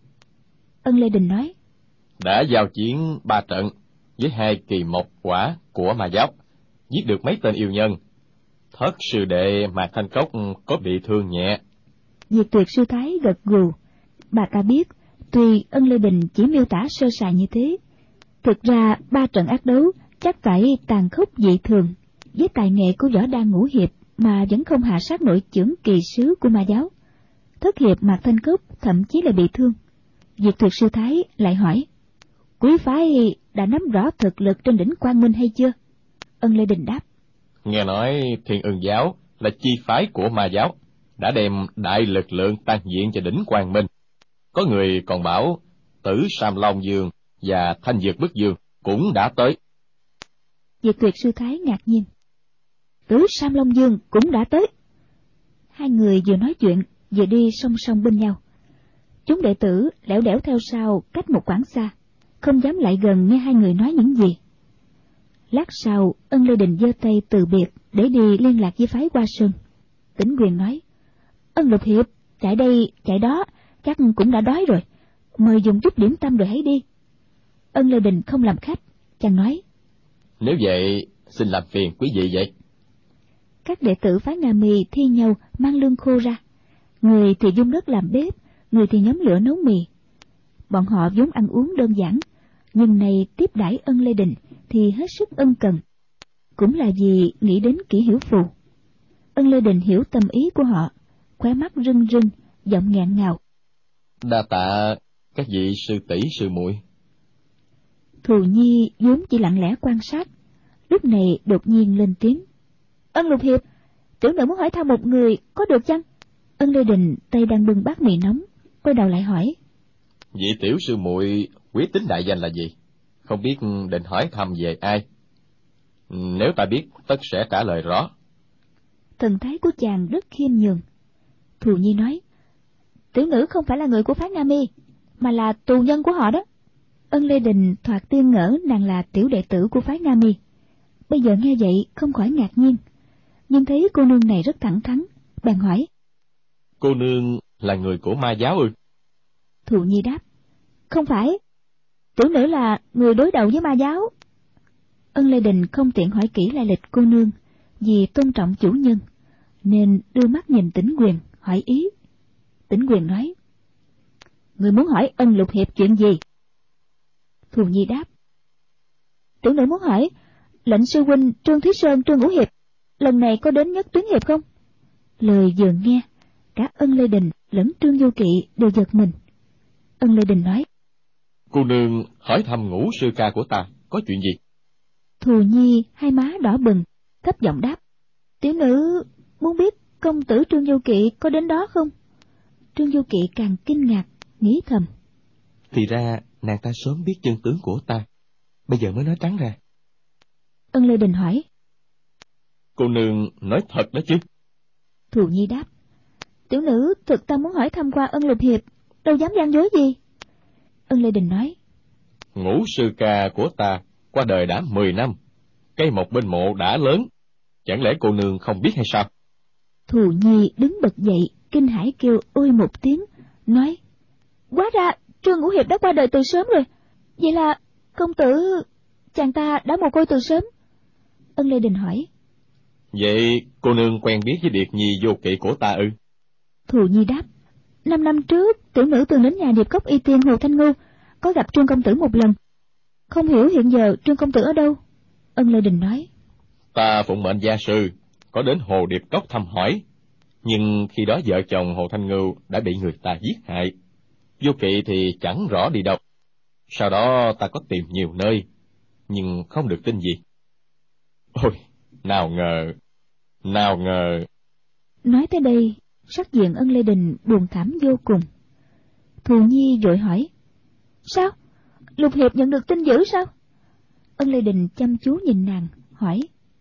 Ân Lê Đình nói: Đã giao chiến ba trận với hai kỳ mộc quả của ma giáo, giết được mấy tên yêu nhân. Thất sư đệ Mạc Thanh Cốc có bị thương nhẹ. Diệt Tuyệt sư thái gật gù. Bà ta biết, tuy Ân Lê Đình chỉ miêu tả sơ sài như thế, thực ra ba trận ác đấu chắc phải tàn khốc dị thường. Với tài nghệ của Võ Đan ngũ hiệp mà vẫn không hạ sát nổi chưởng kỳ sứ của ma giáo. Thất hiệp Mạc Thanh Cốc thậm chí là bị thương. Diệt Tuyệt sư thái lại hỏi: Quý phái đã nắm rõ thực lực trên đỉnh Quang Minh hay chưa? Ân Lê Đình đáp: Nghe nói Thiên Ưng giáo là chi phái của ma giáo, đã đem đại lực lượng tăng diện cho đỉnh Quang Minh. Có người còn bảo Tử Sam Long Dương và Thanh Dược Bức Dương cũng đã tới. Diệt Tuyệt sư thái ngạc nhiên: Tử Sam Long Dương cũng đã tới? Hai người vừa nói chuyện vừa đi song song bên nhau. Chúng đệ tử lẻo đẻo theo sau cách một quãng xa, không dám lại gần nghe hai người nói những gì. Lát sau, Ân Lê Đình giơ tay từ biệt để đi liên lạc với phái Hoa Sơn. Tĩnh Quyền nói: Ân Lục hiệp, chạy đây chạy đó chắc cũng đã đói rồi, mời dùng chút điểm tâm rồi hãy đi. Ân Lê Đình không làm khách, chàng nói: Nếu vậy xin làm phiền quý vị vậy. Các đệ tử phái Nga Mi thi nhau mang lương khô ra, người thì dung đất làm bếp, người thì nhóm lửa nấu mì. Bọn họ vốn ăn uống đơn giản, nhưng này tiếp đãi Ân Lê Đình thì hết sức ân cần, cũng là vì nghĩ đến Kỷ Hiểu Phù. Ân Lê Đình hiểu tâm ý của họ, khóe mắt rưng rưng, giọng nghẹn ngào: Đa tạ Các vị sư tỷ sư muội. Thù Nhi vốn chỉ lặng lẽ quan sát, lúc này đột nhiên lên tiếng. Ân Lục Hiệp, tiểu nữ muốn hỏi thăm một người, có được chăng? Ân Lê Đình tay đang bưng bát mì nóng, quay đầu lại hỏi. Vị tiểu sư muội quý tính đại danh là gì? Không biết định hỏi thăm về ai? Nếu ta biết, tất sẽ trả lời rõ. Thần thái của chàng rất khiêm nhường. Thù Nhi nói, tiểu nữ không phải là người của phái Nga Mi, mà là tù nhân của họ đó. Ân Lê Đình thoạt tiên ngỡ nàng là tiểu đệ tử của phái Nga Mi. Bây giờ nghe vậy không khỏi ngạc nhiên, nhưng thấy cô nương này rất thẳng thắn, bèn hỏi. Cô nương là người của ma giáo ư? Thù Nhi đáp, không phải, tiểu nữ là người đối đầu với ma giáo. Ân Lê Đình không tiện hỏi kỹ lại lịch cô nương, vì tôn trọng chủ nhân, nên đưa mắt nhìn Tĩnh Quyền hỏi ý. Tĩnh Quyền nói, người muốn hỏi Ân Lục Hiệp chuyện gì? Thù Nhi đáp, tiểu nữ muốn hỏi lệnh sư huynh Trương Thúy Sơn Trương Ngũ Hiệp lần này có đến Nhất Tuyến Hiệp không? Lời vừa nghe, cả Ân Lê Đình lẫn Trương Du Kỵ đều giật mình. Ân Lê Đình nói, cô nương hỏi thăm Ngũ sư ca của ta có chuyện gì? Thù Nhi hai má đỏ bừng, thấp giọng đáp, tiểu nữ muốn biết công tử Trương Du Kỵ có đến đó không? Trương Du Kỵ càng kinh ngạc, nghĩ thầm, thì ra nàng ta sớm biết chân tướng của ta, bây giờ mới nói trắng ra. Ân Lê Đình hỏi, cô nương nói thật đó chứ? Thù Nhi đáp, tiểu nữ thực ta muốn hỏi thăm qua Ân Lục Hiệp, đâu dám gian dối gì. Ân Lê Đình nói, Ngũ sư ca của ta qua đời đã mười năm, cây mọc bên mộ đã lớn, chẳng lẽ cô nương không biết hay sao? Thù Nhi đứng bật dậy, kinh hãi kêu ôi một tiếng, nói, hóa ra Trương Ngũ Hiệp đã qua đời từ sớm rồi, vậy là công tử chàng ta đã mồ côi từ sớm. Ân Lê Đình hỏi, vậy cô nương quen biết với Điệt Nhi vô kỵ của ta ư? Thù Nhi đáp, năm năm trước tiểu nữ từng đến nhà Điệp Cốc Y Tiên Hồ Thanh Ngưu, có gặp Trương công tử một lần, không hiểu hiện giờ Trương công tử ở đâu. Ân Lê Đình nói, ta phụng mệnh gia sư có đến Hồ Điệp Cốc thăm hỏi, nhưng khi đó vợ chồng Hồ Thanh Ngưu đã bị người ta giết hại, vô kỵ thì chẳng rõ đi đâu. Sau đó ta có tìm nhiều nơi, nhưng không được tin gì. Ôi, nào ngờ, nào ngờ. Nói tới đây, sắc diện Ân Lê Đình buồn thảm vô cùng. Thù Nhi vội hỏi, sao? Lục Hiệp nhận được tin dữ sao? Ân Lê Đình chăm chú nhìn nàng, hỏi,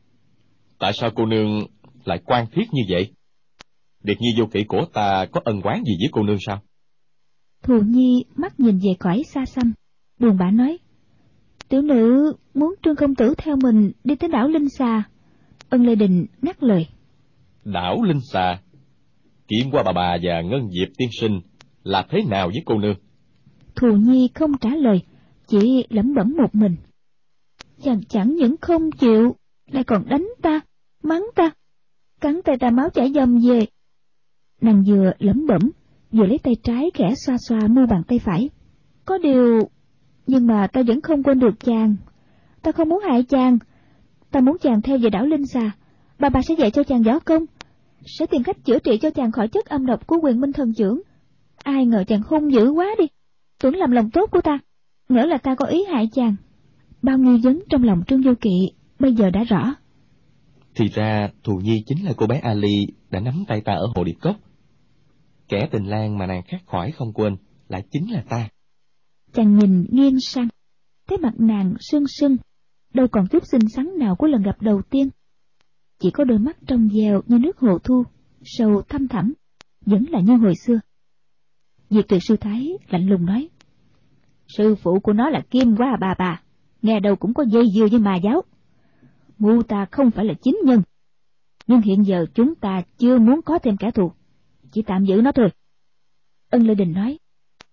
tại sao cô nương lại quan thiết như vậy? Điệt Nhi vô kỵ của ta có ân oán gì với cô nương sao? Thù Nhi mắt nhìn về cõi xa xăm, buồn bã nói, tiểu nữ muốn Trương công tử theo mình đi tới đảo Linh Xà. Ân Lê Đình ngắt lời, đảo Linh Xà? Kiểm qua bà bà và Ngân Diệp tiên sinh là thế nào với cô nương? Thù Nhi không trả lời, chỉ lẩm bẩm một mình, chàng chẳng những không chịu, lại còn đánh ta, mắng ta, cắn tay ta máu chảy dầm về. Nàng vừa lẩm bẩm, vừa lấy tay trái khẽ xoa xoa mu bàn tay phải. Có điều, nhưng mà ta vẫn không quên được chàng. Ta không muốn hại chàng. Ta muốn chàng theo về đảo Linh Xà. Bà bà sẽ dạy cho chàng võ công, sẽ tìm cách chữa trị cho chàng khỏi chất âm độc của Quyền Minh thần trưởng. Ai ngờ chàng hung dữ quá đi, tưởng làm lòng tốt của ta, ngỡ là ta có ý hại chàng. Bao nghi vấn trong lòng Trương Vô Kỵ bây giờ đã rõ. Thì ra Thù Nhi chính là cô bé Ali đã nắm tay ta ở Hồ Điệp Cốc. Kẻ tình lang mà nàng khắc khoải không quên lại chính là ta. Chàng nhìn nghiêng sang, thấy mặt nàng sưng sưng, đâu còn chút xinh xắn nào của lần gặp đầu tiên. Chỉ có đôi mắt trong veo như nước hồ thu, sâu thăm thẳm, vẫn là như hồi xưa. Diệt Tuyệt sư thái lạnh lùng nói, sư phụ của nó là Kim Qua bà bà, nghe đâu cũng có dây dưa với ma giáo. Mưu ta không phải là chính nhân, nhưng hiện giờ chúng ta chưa muốn có thêm kẻ thù, chỉ tạm giữ nó thôi. Ân Lê Đình nói,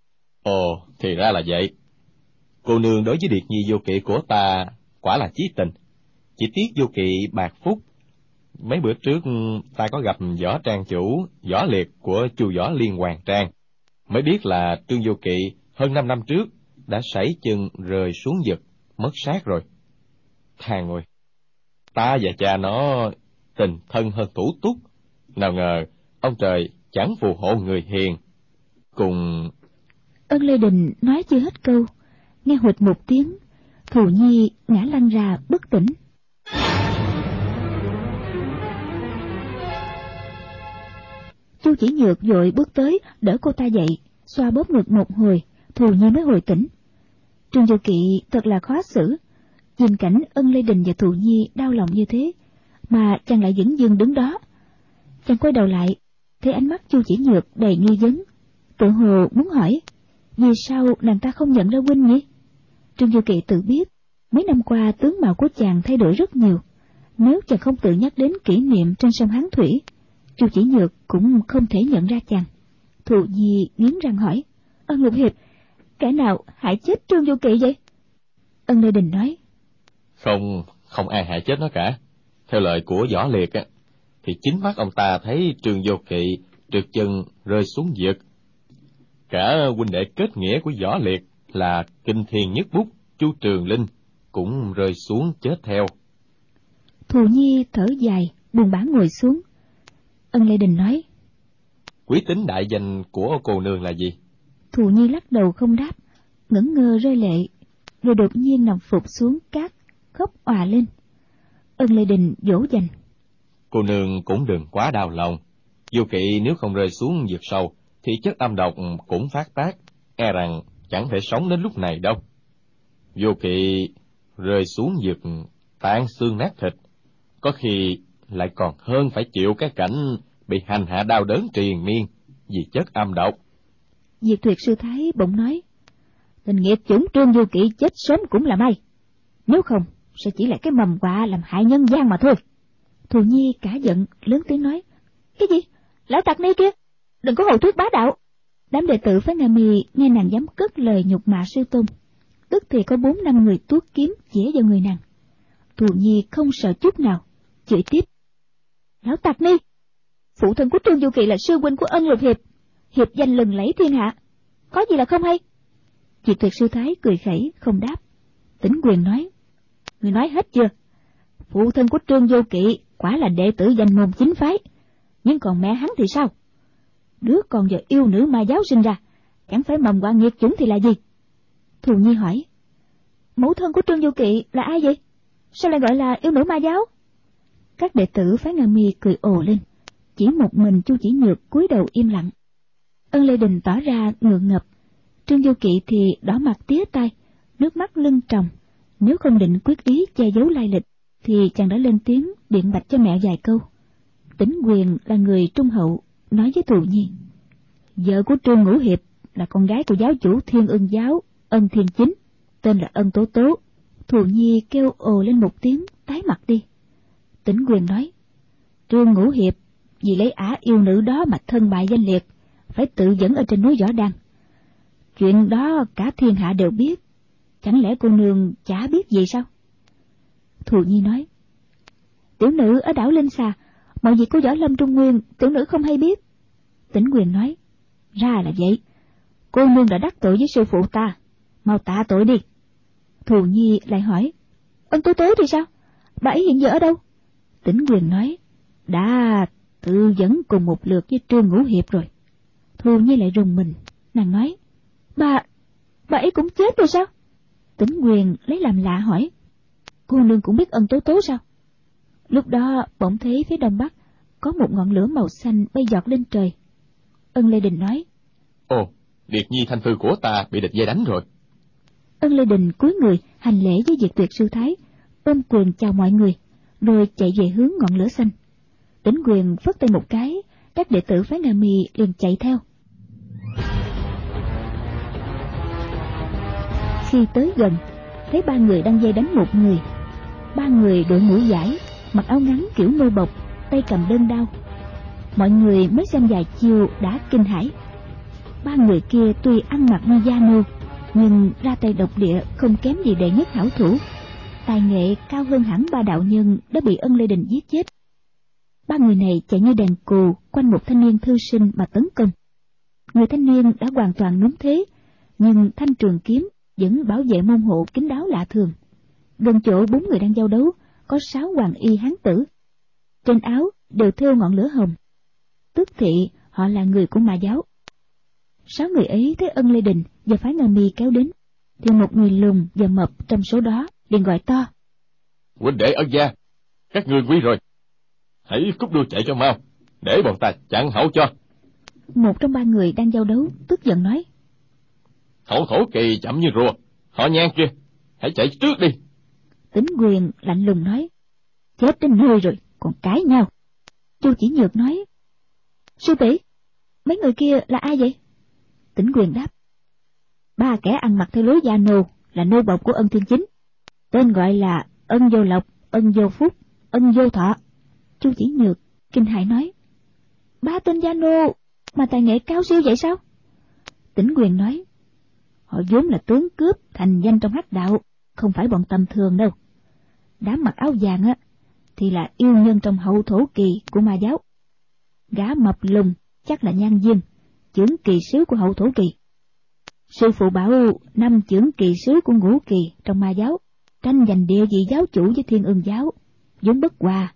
ồ, thì ra là vậy. Cô nương đối với Điệt Nhi vô kỵ của ta quả là chí tình, chỉ tiếc vô kỵ bạc phúc. Mấy bữa trước ta có gặp võ trang chủ Võ Liệt của chu Võ Liên Hoàng Trang, mới biết là Trương Vô Kỵ hơn năm năm trước đã sảy chân rơi xuống vực, mất xác rồi. Thằng ơi, ta và cha nó tình thân hơn thủ túc, nào ngờ ông trời chẳng phù hộ người hiền. Cùng Ân Lê Đình nói chưa hết câu, nghe huỵch một tiếng, Thù Nhi ngã lăn ra bất tỉnh. Chu Chỉ Nhược vội bước tới đỡ cô ta dậy, xoa bóp ngực một hồi, Thù Nhi mới hồi tỉnh. Trương Du Kỵ thật là khó xử, nhìn cảnh Ân Lê Đình và Thù Nhi đau lòng như thế, mà chàng lại dửng dưng đứng đó. Chàng quay đầu lại, thấy ánh mắt Chu Chỉ Nhược đầy nghi vấn, tự hồ muốn hỏi, vì sao nàng ta không nhận ra huynh nhỉ? Trương Du Kỵ tự biết, mấy năm qua tướng mạo của chàng thay đổi rất nhiều, nếu chàng không tự nhắc đến kỷ niệm trên sông Hán Thủy, Chu Chỉ Nhược cũng không thể nhận ra chàng. Thù Nhi nghiến răng hỏi, Ân Lục Hiệp, kẻ nào hại chết Trương Du Kỵ vậy? Ân Lê Đình nói, Không, không ai hại chết nó cả. Theo lời của Võ Liệt á, thì chính mắt ông ta thấy Trương Du Kỵ trượt chân rơi xuống vực. Cả huynh đệ kết nghĩa của Võ Liệt là Kinh Thiên Nhất Bút, Chu Trường Linh cũng rơi xuống chết theo. Thù Nhi thở dài, buồn bã ngồi xuống. Ân Lê Đình nói, Quý tính đại danh của cô nương là gì? Thù Nhi lắc đầu không đáp, ngẩn ngơ rơi lệ, rồi đột nhiên nằm phục xuống cát, khóc òa lên. Ân Lê Đình dỗ dành, Cô nương cũng đừng quá đau lòng. Du Kỵ nếu không rơi xuống vực sâu, thì chất âm độc cũng phát tác, e rằng chẳng thể sống đến lúc này đâu. Du Kỵ rơi xuống vực tan xương nát thịt, có khi lại còn hơn phải chịu cái cảnh bị hành hạ đau đớn triền miên vì chất âm độc. Diệt Tuyệt sư thái bỗng nói, tình nghiệp chủng Trương Du Kỵ chết sớm cũng là may, nếu không sẽ chỉ là cái mầm họa làm hại nhân gian mà thôi. Thù Nhi cả giận lớn tiếng nói, cái gì? Lão tặc ni kia, đừng có hồ thuyết bá đạo. Đám đệ tử Phái Nga Mi nghe nàng dám cất lời nhục mạ sư tôn, tức thì có bốn năm người tuốt kiếm chĩa vào người nàng. Thù Nhi không sợ chút nào, chửi tiếp, lão tặc ni, phụ thân của Trương Du Kỵ là sư huynh của Ân Lục Hiệp, hiệp danh lừng lẫy thiên hạ, có gì là không hay? Diệt Tuyệt sư thái cười khẩy không đáp. Tĩnh Quyền nói, người nói hết chưa? Phụ thân của Trương Du Kỵ quả là đệ tử danh môn chính phái, nhưng còn mẹ hắn thì sao? Đứa con do yêu nữ ma giáo sinh ra, chẳng phải mầm họa nghiệt chủng thì là gì? Thù Nhi hỏi, mẫu thân của Trương Du Kỵ là ai vậy? Sao lại gọi là yêu nữ ma giáo? Các đệ tử Phái Nga Mi cười ồ lên, chỉ một mình Chu Chỉ Nhược cúi đầu im lặng. Ân Lê Đình tỏ ra ngượng ngập, Trương Du Kỵ thì đỏ mặt tía tai, nước mắt lưng tròng. Nếu không định quyết ý che giấu lai lịch, thì chàng đã lên tiếng điện bạch cho mẹ vài câu. Tĩnh Quyền là người trung hậu, nói với Thù Nhi, vợ của Trương Ngũ Hiệp là con gái của giáo chủ Thiên Ưng giáo Ân Thiên Chính, tên là Ân Tố Tố. Thù Nhi kêu ồ lên một tiếng, tái mặt đi. Tĩnh Quyền nói, Trương Ngũ Hiệp vì lấy ả yêu nữ đó mà thân bại danh liệt, phải tự dẫn ở trên núi Võ Đăng. Chuyện đó cả thiên hạ đều biết, chẳng lẽ cô nương chả biết gì sao? Thù Nhi nói, tiểu nữ ở đảo Linh Xà, mọi việc của Võ Lâm Trung Nguyên tiểu nữ không hay biết. Tĩnh Quyền nói, ra là vậy, cô nương đã đắc tội với sư phụ ta, mau tạ tội đi. Thù Nhi lại hỏi, Ân Tố Tố thì sao? Bà ấy hiện giờ ở đâu? Tĩnh Quyền nói, đã tự dẫn cùng một lượt với Trương Ngũ Hiệp rồi. Thù Nhi lại rùng mình, nàng nói, bà, bà ấy cũng chết rồi sao? Tĩnh Quyền lấy làm lạ hỏi, cô nương cũng biết Ân Tố Tố sao? Lúc đó bỗng thấy phía đông bắc có một ngọn lửa màu xanh bay giọt lên trời. Ân Lê Đình nói, Ồ, Điệt Nhi thanh thư của ta bị địch vây đánh rồi. Ân Lê Đình cúi người hành lễ với Diệt Tuyệt sư thái, ôm quyền chào mọi người, rồi chạy về hướng ngọn lửa xanh. Tĩnh Quyền phất tay một cái, các đệ tử Phái Nga Mi liền chạy theo. Khi tới gần, thấy ba người đang dây đánh một người. Ba người đội mũ dải, mặc áo ngắn kiểu nô bộc, tay cầm đơn đao. Mọi người mới xem vài chiêu đã kinh hãi. Ba người kia tuy ăn mặc như gia nô, nhưng ra tay độc địa không kém gì đệ nhất hảo thủ, tài nghệ cao hơn hẳn ba đạo nhân đã bị Ân Lê Đình giết chết. Ba người này chạy như đèn cù quanh một thanh niên thư sinh mà tấn công. Người thanh niên đã hoàn toàn núng thế, nhưng thanh trường kiếm vẫn bảo vệ môn hộ kín đáo lạ thường. Gần chỗ bốn người đang giao đấu có sáu hoàng y hán tử, trên áo đều thêu ngọn lửa hồng, tức thị họ là người của ma giáo. Sáu người ấy thấy Ân Lê Đình và phái Nga Mi kéo đến, thì một người lùn và mập trong số đó liền gọi to: Huynh đệ Ân gia, các ngươi quý rồi, hãy cút đuôi chạy cho mau, để bọn ta chặn hậu cho. Một trong ba người đang giao đấu tức giận nói: Hậu thổ kỳ chậm như rùa, họ nhan kia, hãy chạy trước đi. Tĩnh Quyền lạnh lùng nói: Chết đến nơi rồi, còn cãi nhau. Chu Chỉ Nhược nói: Sư tỷ, mấy người kia là ai vậy? Tĩnh Quyền đáp: Ba kẻ ăn mặc theo lối gia nô, là nô bộc của Ân Thiên Chính, tên gọi là Ân Vô Lộc, Ân Vô Phúc, Ân Vô Thọ. Chu Chỉ Nhược kinh hãi nói: Ba tên gia nô mà tài nghệ cao siêu vậy sao? Tĩnh Quyền nói: Họ vốn là tướng cướp thành danh trong hắc đạo, không phải bọn tầm thường đâu. Đám mặc áo vàng á thì là yêu nhân trong hậu thổ kỳ của ma giáo. Gã mập lùn chắc là Nhan Dương, chưởng kỳ sứ của hậu thổ kỳ. Sư phụ bảo năm chưởng kỳ sứ của ngũ kỳ trong ma giáo, tranh giành địa vị giáo chủ với Thiên Ương giáo, vốn bất hòa.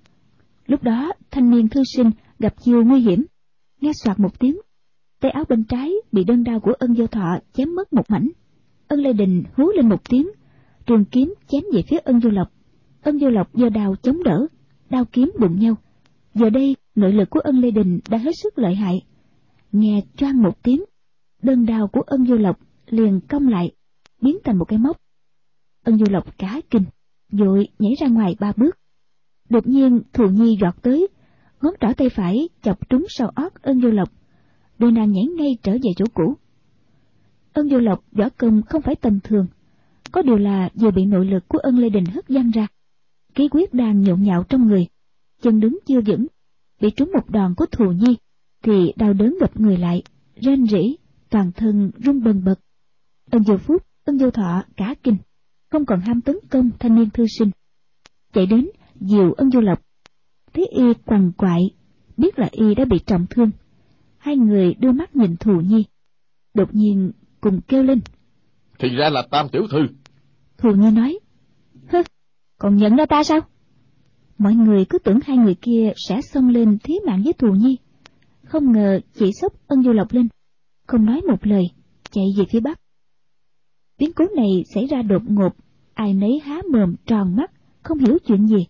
Lúc đó thanh niên thư sinh gặp chiêu nguy hiểm, nghe soạt một tiếng, tay áo bên trái bị đơn đao của Ân Vô Thọ chém mất một mảnh. Ân Lê Đình hú lên một tiếng, trường kiếm chém về phía Ân Vô Lộc. Ân Vô Lộc giơ đao chống đỡ, đao kiếm đụng nhau. Giờ đây nội lực của Ân Lê Đình đã hết sức lợi hại. Nghe choang một tiếng, đơn đao của Ân Vô Lộc liền cong lại, biến thành một cái móc. Ân Vô Lộc cả kinh, vội nhảy ra ngoài ba bước. Đột nhiên Thù Nhi giọt tới, ngón trỏ tay phải chọc trúng sau ót Ân Vô Lộc, đôi nàng nhảy ngay trở về chỗ cũ. Ân Vô Lộc võ công không phải tầm thường, có điều là vừa bị nội lực của Ân Lê Đình hất văng ra, khí huyết đang nhộn nhạo trong người, chân đứng chưa vững, bị trúng một đòn của Thù Nhi thì đau đớn gập người lại, rên rỉ, toàn thân run bần bật. Ân Vô Phúc, Ân Vô Thọ cả kinh, không còn ham tấn công thanh niên thư sinh, chạy đến dìu Ân Vô Lộc. Thấy y quằn quại, biết là y đã bị trọng thương. Hai người đưa mắt nhìn Thù Nhi, đột nhiên cùng kêu lên: Thì ra là Tam tiểu thư. Thù Nhi nói: Hơ, còn nhận ra ta sao? Mọi người cứ tưởng hai người kia sẽ xông lên thí mạng với Thù Nhi, không ngờ chỉ xốc Ân Vô Lộc lên, không nói một lời, chạy về phía bắc. Biến cố này xảy ra đột ngột, ai nấy há mồm tròn mắt, không hiểu chuyện gì.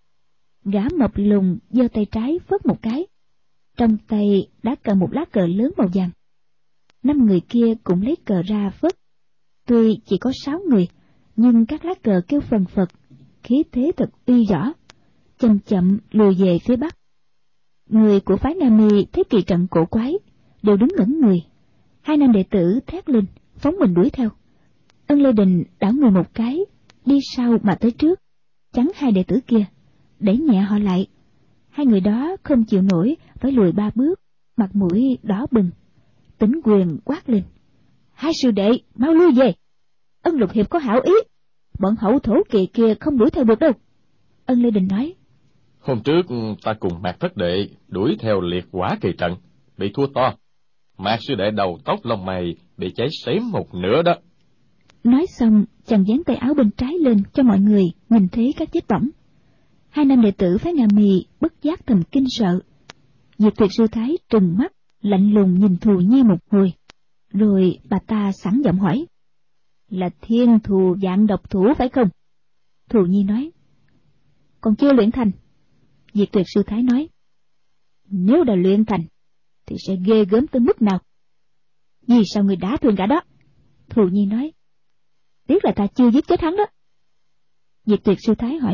Gã mập lùn giơ tay trái phất một cái, trong tay đã cầm một lá cờ lớn màu vàng. Năm người kia cũng lấy cờ ra phất. Tuy chỉ có sáu người, nhưng các lá cờ kêu phần phật, khí thế thật uy rõ, chậm chậm lùi về phía bắc. Người của phái Nga Mi thấy kỳ trận cổ quái, đều đứng ngẩn người. Hai nam đệ tử thét lên, phóng mình đuổi theo. Ân Lê Đình đảo người một cái, đi sau mà tới trước, chắn hai đệ tử kia, đẩy nhẹ họ lại. Hai người đó không chịu nổi, phải lùi ba bước, mặt mũi đỏ bừng. Tĩnh Quyền quát lên: Hai sư đệ mau lui về, Ân Lục hiệp có hảo ý, bọn hậu thổ kỳ kia không đuổi theo được đâu. Ân Lê Đình nói: Hôm trước ta cùng Mạc thất đệ đuổi theo liệt quả kỳ trận, bị thua to. Mạc sư đệ đầu tóc lông mày bị cháy xém một nửa đó. Nói xong, chàng dán tay áo bên trái lên cho mọi người nhìn thấy các vết bỏng. Hai nam đệ tử phái Nga Mi bất giác thầm kinh sợ. Diệt Tuyệt sư thái trừng mắt, lạnh lùng nhìn Thù Nhi một hồi, rồi bà ta sẵn giọng hỏi: Là thiên thù dạng độc thủ phải không? Thù Nhi nói: Còn chưa luyện thành. Diệt Tuyệt sư thái nói: Nếu đã luyện thành thì sẽ ghê gớm tới mức nào? Vì sao người đã thương cả đó? Thù Nhi nói: Tiếc là ta chưa giết chết hắn đó. Diệt Tuyệt sư thái hỏi: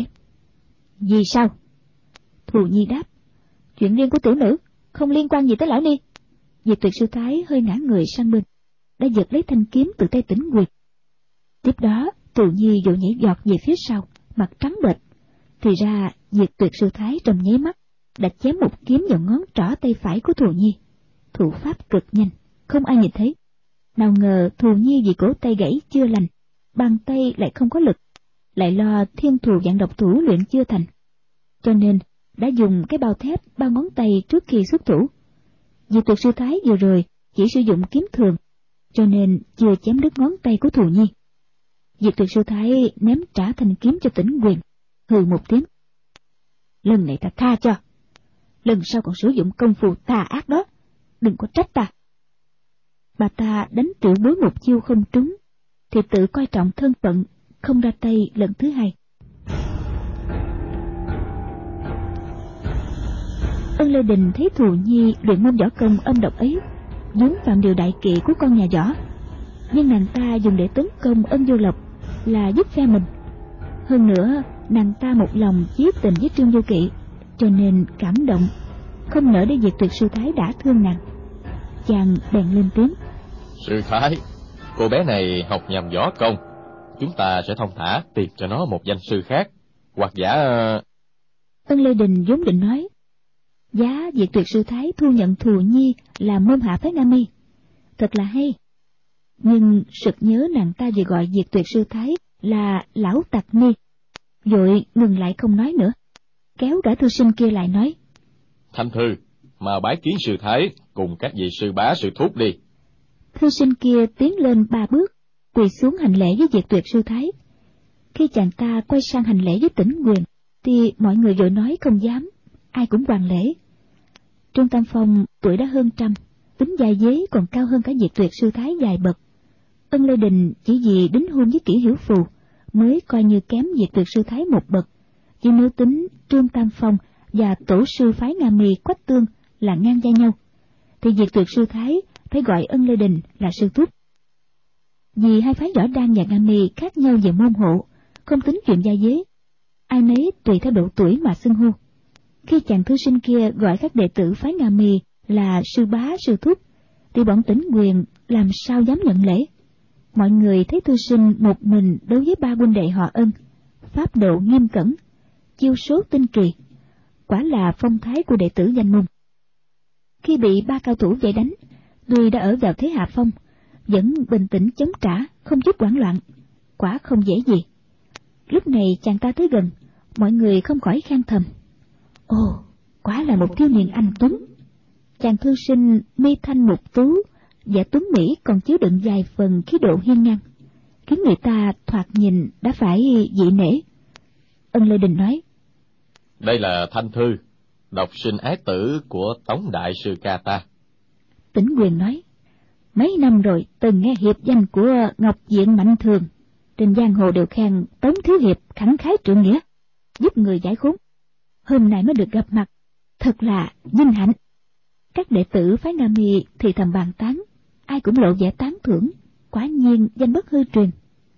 Vì sao? Thù Nhi đáp: Chuyện riêng của tiểu nữ, không liên quan gì tới lão ni. Diệt Tuyệt sư thái hơi ngã người sang bên, đã giật lấy thanh kiếm từ tay Tĩnh Quyền. Tiếp đó Thù Nhi vội nhảy giọt về phía sau, mặt trắng bệch. Thì ra Diệt Tuyệt sư thái trong nháy mắt đã chém một kiếm vào ngón trỏ tay phải của Thù Nhi. Thủ pháp cực nhanh, không ai nhìn thấy. Nào ngờ Thù Nhi vì cổ tay gãy chưa lành, bàn tay lại không có lực, lại lo thiên thù dạng độc thủ luyện chưa thành, cho nên đã dùng cái bao thép bao ngón tay trước khi xuất thủ. Diệt Tuyệt sư thái vừa rồi chỉ sử dụng kiếm thường, cho nên chưa chém đứt ngón tay của Thù Nhi. Diệt Tuyệt sư thái ném trả thanh kiếm cho Tĩnh Quyền, hừ một tiếng: Lần này ta tha cho, lần sau còn sử dụng công phu tà ác đó, đừng có trách ta. bà ta đánh tiểu bối một chiêu không trúng, thì tự coi trọng thân phận, không ra tay lần thứ hai. Ân Lê Đình thấy Thù Nhi luyện môn võ công âm độc ấy vốn phạm điều đại kỵ của con nhà võ, nhưng nàng ta dùng để tấn công Ân Vô Lộc là giúp phe mình. Hơn nữa nàng ta một lòng chí tình với Trương Vô Kỵ, cho nên cảm động, không nỡ để Diệt Tuyệt sư thái đã thương nàng. Chàng bèn lên tiếng: Sư thái, cô bé này học nhầm võ công, chúng ta sẽ thông thả tìm cho nó một danh sư khác, hoặc giả... Ân Lê Đình vốn định nói giá Diệt Tuyệt sư thái thu nhận Thù Nhi làm môn hạ phái Nga Mi, thật là hay. Nhưng sực nhớ nàng ta vừa gọi Diệt Tuyệt sư thái là lão tặc ni, vội ngừng lại không nói nữa, kéo gã thư sinh kia lại nói: Thanh Thư, mà bái kiến sư thái cùng các vị sư bá sư thúc đi. Thư sinh kia tiến lên ba bước, quỳ xuống hành lễ với Diệt Tuyệt sư thái. Khi chàng ta quay sang hành lễ với Tĩnh Quyền, thì mọi người vội nói không dám, ai cũng hoàn lễ. Trương Tam Phong tuổi đã hơn trăm, tính giai dế còn cao hơn cả Diệt Tuyệt sư thái vài bậc. Ân Lê Đình chỉ vì đính hôn với Kỷ Hiểu Phù mới coi như kém Diệt Tuyệt sư thái một bậc, chứ nếu tính Trương Tam Phong và tổ sư phái Nga Mi Quách Tương là ngang vai nhau, thì Diệt Tuyệt sư thái phải gọi Ân Lê Đình là sư thúc. Vì hai phái Võ Đan và Nga Mi khác nhau về môn hộ, không tính chuyện gia dế, ai nấy tùy theo độ tuổi mà xưng hô. Khi chàng thư sinh kia gọi các đệ tử phái Nga Mi là sư bá sư thúc, thì bọn Tĩnh Quyền làm sao dám nhận lễ. Mọi người thấy thư sinh một mình đối với ba huynh đệ họ Ân, pháp độ nghiêm cẩn, chiêu số tinh kỳ, quả là phong thái của đệ tử danh môn. Khi bị ba cao thủ vây đánh, tuy đã ở vào thế hạ phong, vẫn bình tĩnh chống trả, không chút hoảng loạn, quả không dễ gì. Lúc này chàng ta tới gần, mọi người không khỏi khen thầm: Ồ, quả là một thiếu niên anh tuấn. Chàng thư sinh mi thanh mục tú, vẻ tuấn mỹ còn chứa đựng vài phần khí độ hiên ngang, khiến người ta thoạt nhìn đã phải dị nể. Ân Lê Đình nói: Đây là Thanh Thư, độc sinh ái tử của Tống đại sư ca ta. Tĩnh Quyền nói: Mấy năm rồi từng nghe hiệp danh của Ngọc Diện Mạnh Thường, trên giang hồ đều khen Tống thiếu hiệp khẳng khái trượng nghĩa, giúp người giải khốn. Hôm nay mới được gặp mặt, thật là vinh hạnh. Các đệ tử phái Nga Mi thì thầm bàn tán, ai cũng lộ vẻ tán thưởng, quả nhiên danh bất hư truyền.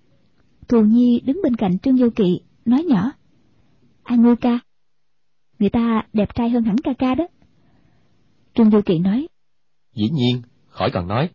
Thù Nhi đứng bên cạnh Trương Vô Kỵ nói nhỏ: Ai ngôi ca? Người ta đẹp trai hơn hẳn ca ca đó. Trương Vô Kỵ nói: Dĩ nhiên, khỏi cần nói.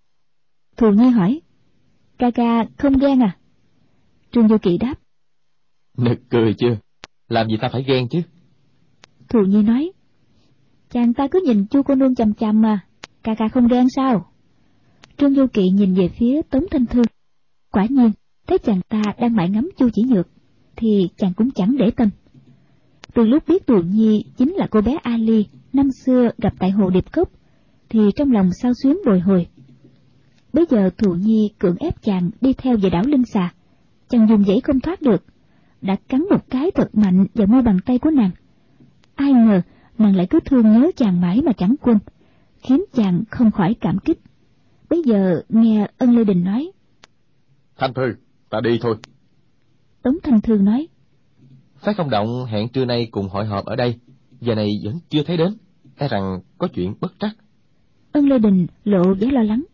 Thù Nhi hỏi: Ca ca không ghen à? Trương Vô Kỵ đáp: Nực cười chưa, làm gì ta phải ghen chứ. Thù Nhi nói: Chàng ta cứ nhìn Chu cô nương chằm chằm mà, ca ca không ghen sao? Trương Vô Kỵ nhìn về phía Tống Thanh Thư, quả nhiên thấy chàng ta đang mải ngắm Chu Chỉ Nhược, thì chàng cũng chẳng để tâm. Từ lúc biết Thù Nhi chính là cô bé Ali năm xưa gặp tại hồ Điệp Cốc, thì trong lòng sao xuyến bồi hồi. Bây giờ Thù Nhi cưỡng ép chàng đi theo về đảo Linh Xà, chàng dùng dãy không thoát được, đã cắn một cái thật mạnh vào mu bàn tay của nàng. Ai ngờ nàng lại cứ thương nhớ chàng mãi mà chẳng quên, khiến chàng không khỏi cảm kích. Bây giờ nghe Ân Lê Đình nói: Thanh Thư, ta đi thôi. Tống Thanh Thư nói: Phái Không Động hẹn trưa nay cùng hội họp ở đây, giờ này vẫn chưa thấy đến, e rằng có chuyện bất trắc. Ân Lê Đình lộ vẻ lo lắng.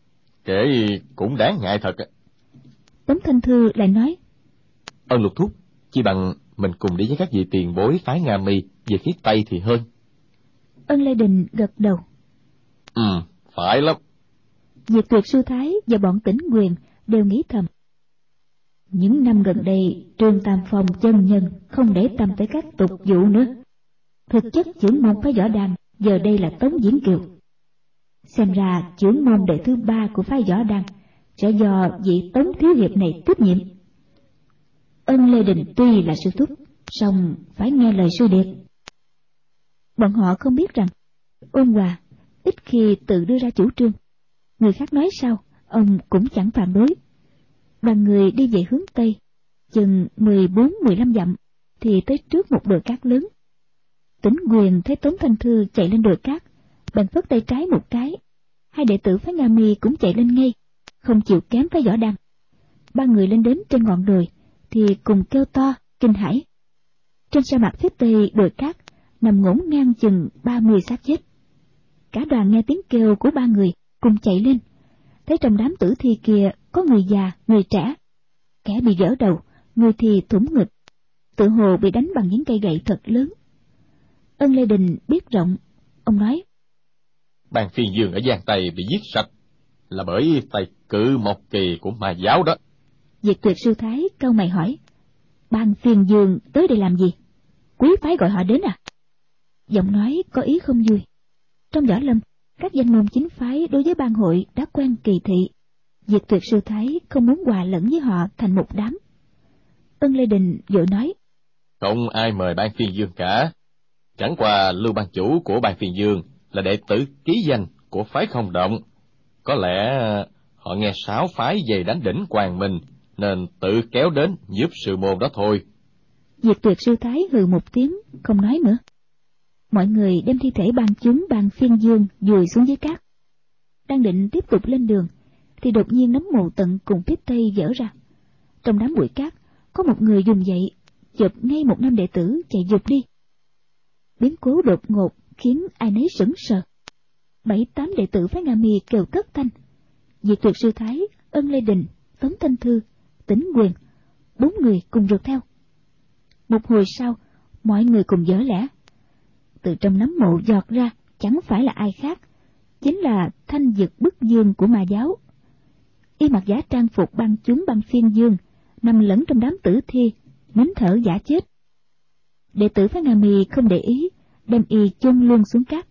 Kể cũng đáng ngại thật. Tống Thanh Thư lại nói: Ân Lục Thúc, chi bằng mình cùng đi với các vị tiền bối phái Nga Mi về phía Tây thì hơn. Ân Lê Đình gật đầu. Ừ, phải lắm. Diệt Tuyệt sư thái và bọn Tĩnh Quyền đều nghĩ thầm: những năm gần đây Trương Tam Phong chân nhân không để tâm tới các tục vụ nữa, thực chất trưởng môn phái Võ Đan giờ đây là Tống Diễn Kiều. Xem ra trưởng môn đệ thứ ba của phái Võ Đan sẽ do vị Tống thiếu hiệp này tiếp nhiệm. Ân Lê Đình tuy là sư thúc, song phải nghe lời sư điệt. Bọn họ không biết rằng Ôn Hòa ít khi tự đưa ra chủ trương, người khác nói sao ông cũng chẳng phản đối. Đoàn người đi về hướng Tây, chừng mười bốn mười lăm dặm thì tới trước một đồi cát lớn. Tĩnh Quyền thấy Tống Thanh Thư chạy lên đồi cát, bèn phất tay trái một cái, hai đệ tử phái Nga Mi cũng chạy lên ngay, không chịu kém phái Võ Đăng. Ba người lên đến trên ngọn đồi thì cùng kêu to kinh hãi. Trên sa mạc phía tây đồi cát nằm ngổn ngang chừng ba mươi xác chết. Cả đoàn nghe tiếng kêu của ba người cùng chạy lên, thấy trong đám tử thi kia có người già, người trẻ, kẻ bị gỡ đầu, người thì thủng ngực, tự hồ bị đánh bằng những cây gậy thật lớn. Ân Lê Đình biết rộng, ông nói: Bàn Phiên Dương ở Giang Tây bị giết sạch là bởi tay cự một kỳ của ma giáo đó. Diệt Tuyệt sư thái cau mày hỏi: Bàn Phiên Dương tới đây làm gì? Quý phái gọi họ đến à? Giọng nói có ý không vui. Trong võ lâm, các danh môn chính phái đối với bang hội đã quen kỳ thị. Diệt Tuyệt sư thái không muốn hòa lẫn với họ thành một đám. Ân Lê Đình vội nói: Không ai mời Bàn Phiên Dương cả. Chẳng qua Lưu ban chủ của Bàn Phiên Dương là đệ tử ký danh của phái Không Động. Có lẽ họ nghe sáu phái về đánh đỉnh Quang Minh, nên tự kéo đến giúp sư môn đó thôi. Diệt Tuyệt sư thái hừ một tiếng, không nói nữa. Mọi người đem thi thể ban chúng Bàn Phiên Dương vùi xuống dưới cát. Đang định tiếp tục lên đường, thì đột nhiên nấm mồ tận cùng phía tây vỡ ra. Trong đám bụi cát, có một người dùng dậy, chụp ngay một nam đệ tử chạy vụt đi. Biến cố đột ngột khiến ai nấy sững sờ. Bảy tám đệ tử phái Nga Mi kêu thất thanh. Diệt Tuyệt sư thái, Ân Lê Đình, Tống Thanh Thư, Tĩnh Quyền, bốn người cùng rượt theo. Một hồi sau, mọi người cùng vỡ lẽ. Từ trong nấm mộ giọt ra chẳng phải là ai khác, chính là Thanh Dực Bức Dương của ma giáo. Y mặc giả trang phục băng chúng Bàn Phiên Dương, nằm lẫn trong đám tử thi, nín thở giả chết. Đệ tử phái Nga Mi không để ý, đem y chôn luôn xuống cát.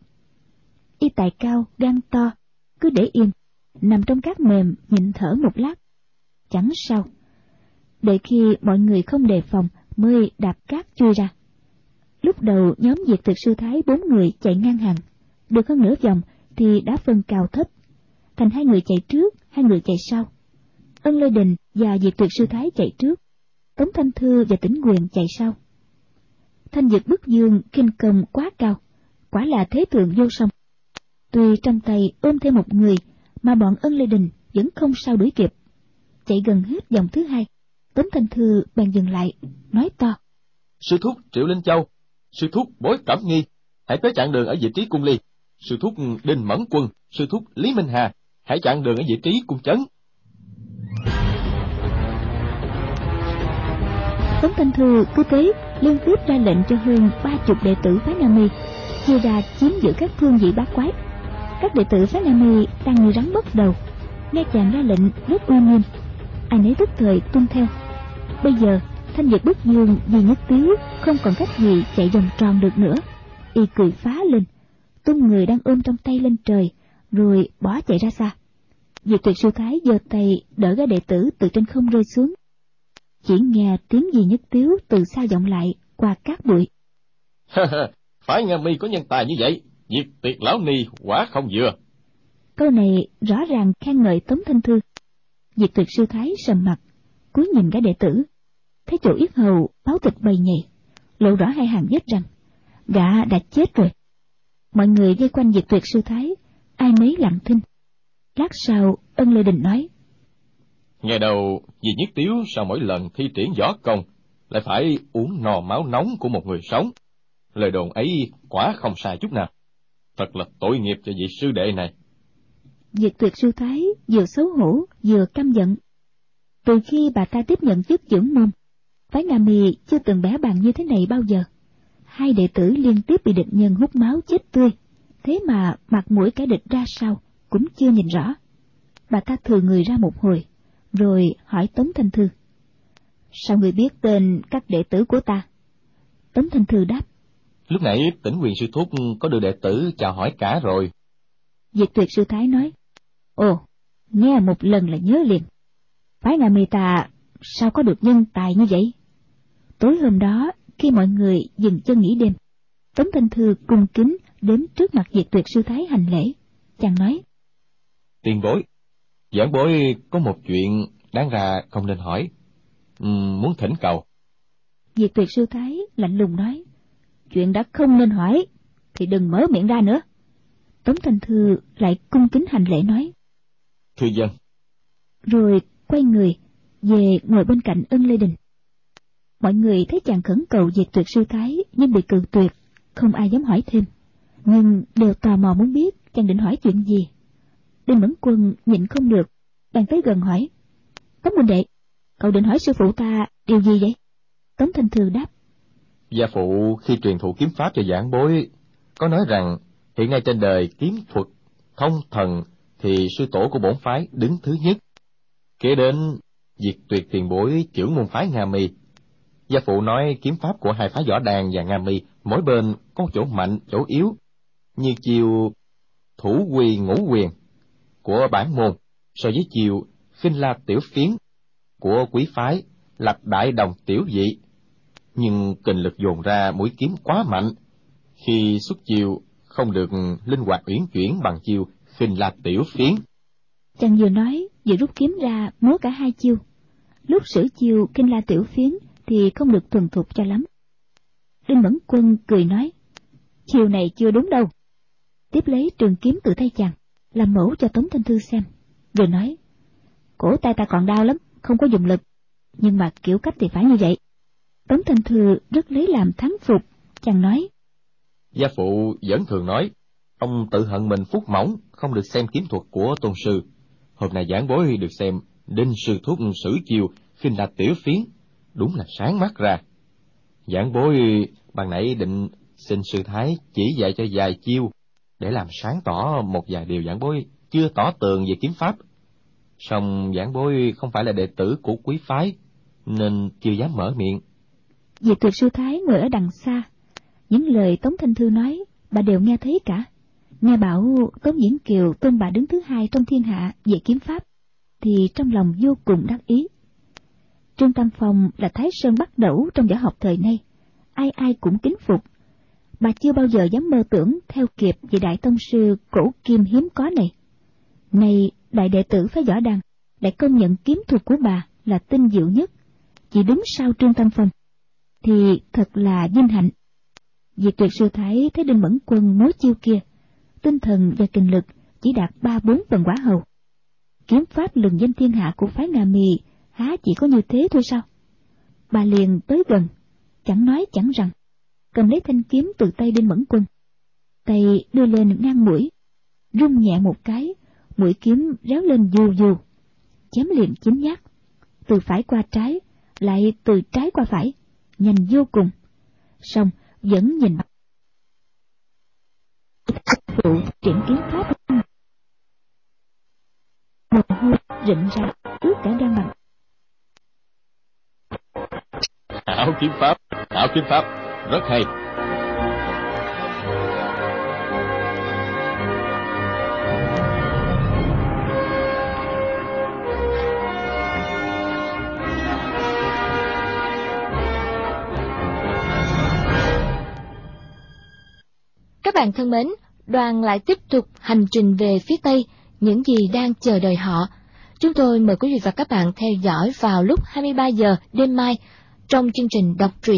Y tài cao, gan to, cứ để yên, nằm trong cát mềm nhịn thở một lát. Chẳng sao. Đợi khi mọi người không đề phòng mới đạp cát chui ra. Lúc đầu nhóm Diệt Tuyệt sư thái bốn người chạy ngang hàng, được hơn nửa vòng thì đã phân cao thấp, thành hai người chạy trước, hai người chạy sau. Ân Lê Đình và Diệt Tuyệt sư thái chạy trước, Tống Thanh Thư và Tĩnh Quyền chạy sau. Thanh Dực Bức Dương khinh công quá cao, quả là thế thượng vô song. Tuy trong tay ôm thêm một người, mà bọn Ân Lê Đình vẫn không sao đuổi kịp. Chạy gần hết vòng thứ hai, Tống Thanh Thư bèn dừng lại, nói to: Sư thúc Triệu Linh Châu, sư thúc Bối Cẩm Nghi, hãy tới chặn đường ở vị trí Cung Ly. Sư thúc Đinh Mẫn Quân, sư thúc Lý Minh Hà, hãy chặn đường ở vị trí Cung Chấn. Tống Thanh Thư cứ thế liên tiếp ra lệnh cho hơn ba chục đệ tử phái Nga Mi chia ra chiếm giữ các phương vị bát quái. Các đệ tử phái Nga Mi đang như rắn mất đầu, nghe chàng ra lệnh rất uy nghiêm, ai nấy tức thời tuân theo. Bây giờ Thanh Dực Bức Dương Duy Nhất Tiếu không còn cách gì chạy vòng tròn được nữa. Y cười phá lên, tung người đang ôm trong tay lên trời, rồi bỏ chạy ra xa. Diệt Tuyệt sư thái giơ tay đỡ gã đệ tử từ trên không rơi xuống. Chỉ nghe tiếng Duy Nhất Tiếu từ xa vọng lại qua cát bụi: Phái Nga Mi có nhân tài như vậy, Diệt Tuyệt lão ni quả không vừa. Câu này rõ ràng khen ngợi Tống Thanh Thư. Diệt Tuyệt sư thái sầm mặt, cúi nhìn gã đệ tử, thấy chỗ yết hầu máu thịt bầy nhầy, lộ rõ hai hàng vết răng, gã đã chết rồi. Mọi người vây quanh Diệt Tuyệt sư thái, ai nấy lặng thinh. Lát sau, Ân Lê Đình nói: Nghe đầu Duy Nhất Tiếu sau mỗi lần thi triển võ công lại phải uống nò máu nóng của một người sống. Lời đồn ấy quả không sai chút nào. Thật là tội nghiệp cho vị sư đệ này. Diệt Tuyệt sư thái vừa xấu hổ vừa căm giận. Từ khi bà ta tiếp nhận chức trưởng môn, phái Nga Mi chưa từng bẽ bàng như thế này bao giờ. Hai đệ tử liên tiếp bị địch nhân hút máu chết tươi, thế mà mặt mũi kẻ địch ra sao cũng chưa nhìn rõ. Bà ta thừa người ra một hồi, rồi hỏi Tống Thanh Thư: Sao người biết tên các đệ tử của ta? Tống Thanh Thư đáp: Lúc nãy Tĩnh Quyền sư thúc có đưa đệ tử chào hỏi cả rồi. Diệt Tuyệt sư thái nói: Ồ, nghe một lần là nhớ liền. Phái Nga Mi ta sao có được nhân tài như vậy? Tối hôm đó, khi mọi người dừng chân nghỉ đêm, Tống Thanh Thư cung kính đến trước mặt Diệt Tuyệt sư thái hành lễ. Chàng nói: Tiền bối, giảng bối có một chuyện đáng ra không nên hỏi, uhm, muốn thỉnh cầu. Diệt Tuyệt sư thái lạnh lùng nói: Chuyện đã không nên hỏi thì đừng mở miệng ra nữa. Tống Thanh Thư lại cung kính hành lễ nói: Thưa dân. Rồi quay người về ngồi bên cạnh Ân Lê Đình. Mọi người thấy chàng khẩn cầu diệt tuyệt sư thái nhưng bị cự tuyệt, không ai dám hỏi thêm, nhưng đều tò mò muốn biết chàng định hỏi chuyện gì. Đinh Mẫn Quân nhịn không được, bèn tới gần hỏi: Tống huynh đệ, cậu định hỏi sư phụ ta điều gì vậy? Tống Thanh Thư đáp: Gia phụ khi truyền thụ kiếm pháp cho giảng bối có nói rằng hiện nay trên đời kiếm thuật thông thần thì sư tổ của bổn phái đứng thứ nhất, kế đến diệt tuyệt tiền bối trưởng môn phái Nga Mi. Gia phụ nói kiếm pháp của hai phái Võ Đàn và Nga Mi mỗi bên có một chỗ mạnh chỗ yếu, như chiều thủ quy ngũ quyền của bản môn so với chiều khinh la tiểu phiến của quý phái lập đại đồng tiểu dị, nhưng kình lực dồn ra mũi kiếm quá mạnh, khi xuất chiêu không được linh hoạt uyển chuyển bằng chiêu khinh la tiểu phiến. Chàng vừa nói vừa rút kiếm ra múa cả hai chiêu. Lúc sử chiêu khinh la tiểu phiến thì không được thuần thục cho lắm. Đinh Mẫn Quân cười nói: Chiêu này chưa đúng đâu. Tiếp lấy trường kiếm từ tay chàng làm mẫu cho Tống Thanh Thư xem, vừa nói: Cổ tay ta còn đau lắm, không có dùng lực, nhưng mà kiểu cách thì phải như vậy. Tống Thanh Thư rất lấy làm thán phục, chàng nói: Gia phụ vẫn thường nói ông tự hận mình phúc mỏng không được xem kiếm thuật của tôn sư. Hôm nay giảng bối được xem Đinh sư thúc sử chiêu khinh la tiểu phiến, đúng là sáng mắt ra. Giảng bối ban nãy định xin sư thái chỉ dạy cho vài chiêu để làm sáng tỏ một vài điều giảng bối chưa tỏ tường về kiếm pháp. Song giảng bối không phải là đệ tử của quý phái nên chưa dám mở miệng. Diệt tuyệt sư thái ngồi ở đằng xa, những lời Tống Thanh Thư nói bà đều nghe thấy cả. Nghe bảo Tống Diễn Kiều tôn bà đứng thứ hai trong thiên hạ về kiếm pháp thì trong lòng vô cùng đắc ý. Trương Tam Phong là Thái Sơn bắt đầu trong võ học thời nay, ai ai cũng kính phục. Bà chưa bao giờ dám mơ tưởng theo kịp vị đại tông sư cổ kim hiếm có này. Nay đại đệ tử phái Võ Đàn lại công nhận kiếm thuật của bà là tinh diệu nhất, chỉ đứng sau Trương Tam Phong, thì thật là vinh hạnh. Diệt tuyệt sư thái thấy Đinh Mẫn Quân múa chiêu kia, tinh thần và kình lực chỉ đạt ba bốn phần quả hầu. Kiếm pháp lừng danh thiên hạ của phái Nga Mi há chỉ có như thế thôi sao? Bà liền tới gần, chẳng nói chẳng rằng, cầm lấy thanh kiếm từ tay Đinh Mẫn Quân, tay đưa lên ngang mũi, rung nhẹ một cái, mũi kiếm réo lên dù dù, chém liền chín nhát, từ phải qua trái, lại từ trái qua phải, nhanh vô cùng. Song vẫn nhìn mặt phụ triển kiếm pháp, mồ hôi rịn ra ướt cả gan mặt. Hảo kiếm pháp, hảo kiếm pháp, rất hay. Các bạn thân mến, đoàn lại tiếp tục hành trình về phía Tây, những gì đang chờ đợi họ. Chúng tôi mời quý vị và các bạn theo dõi vào lúc hai mươi ba giờ đêm mai trong chương trình đọc truyện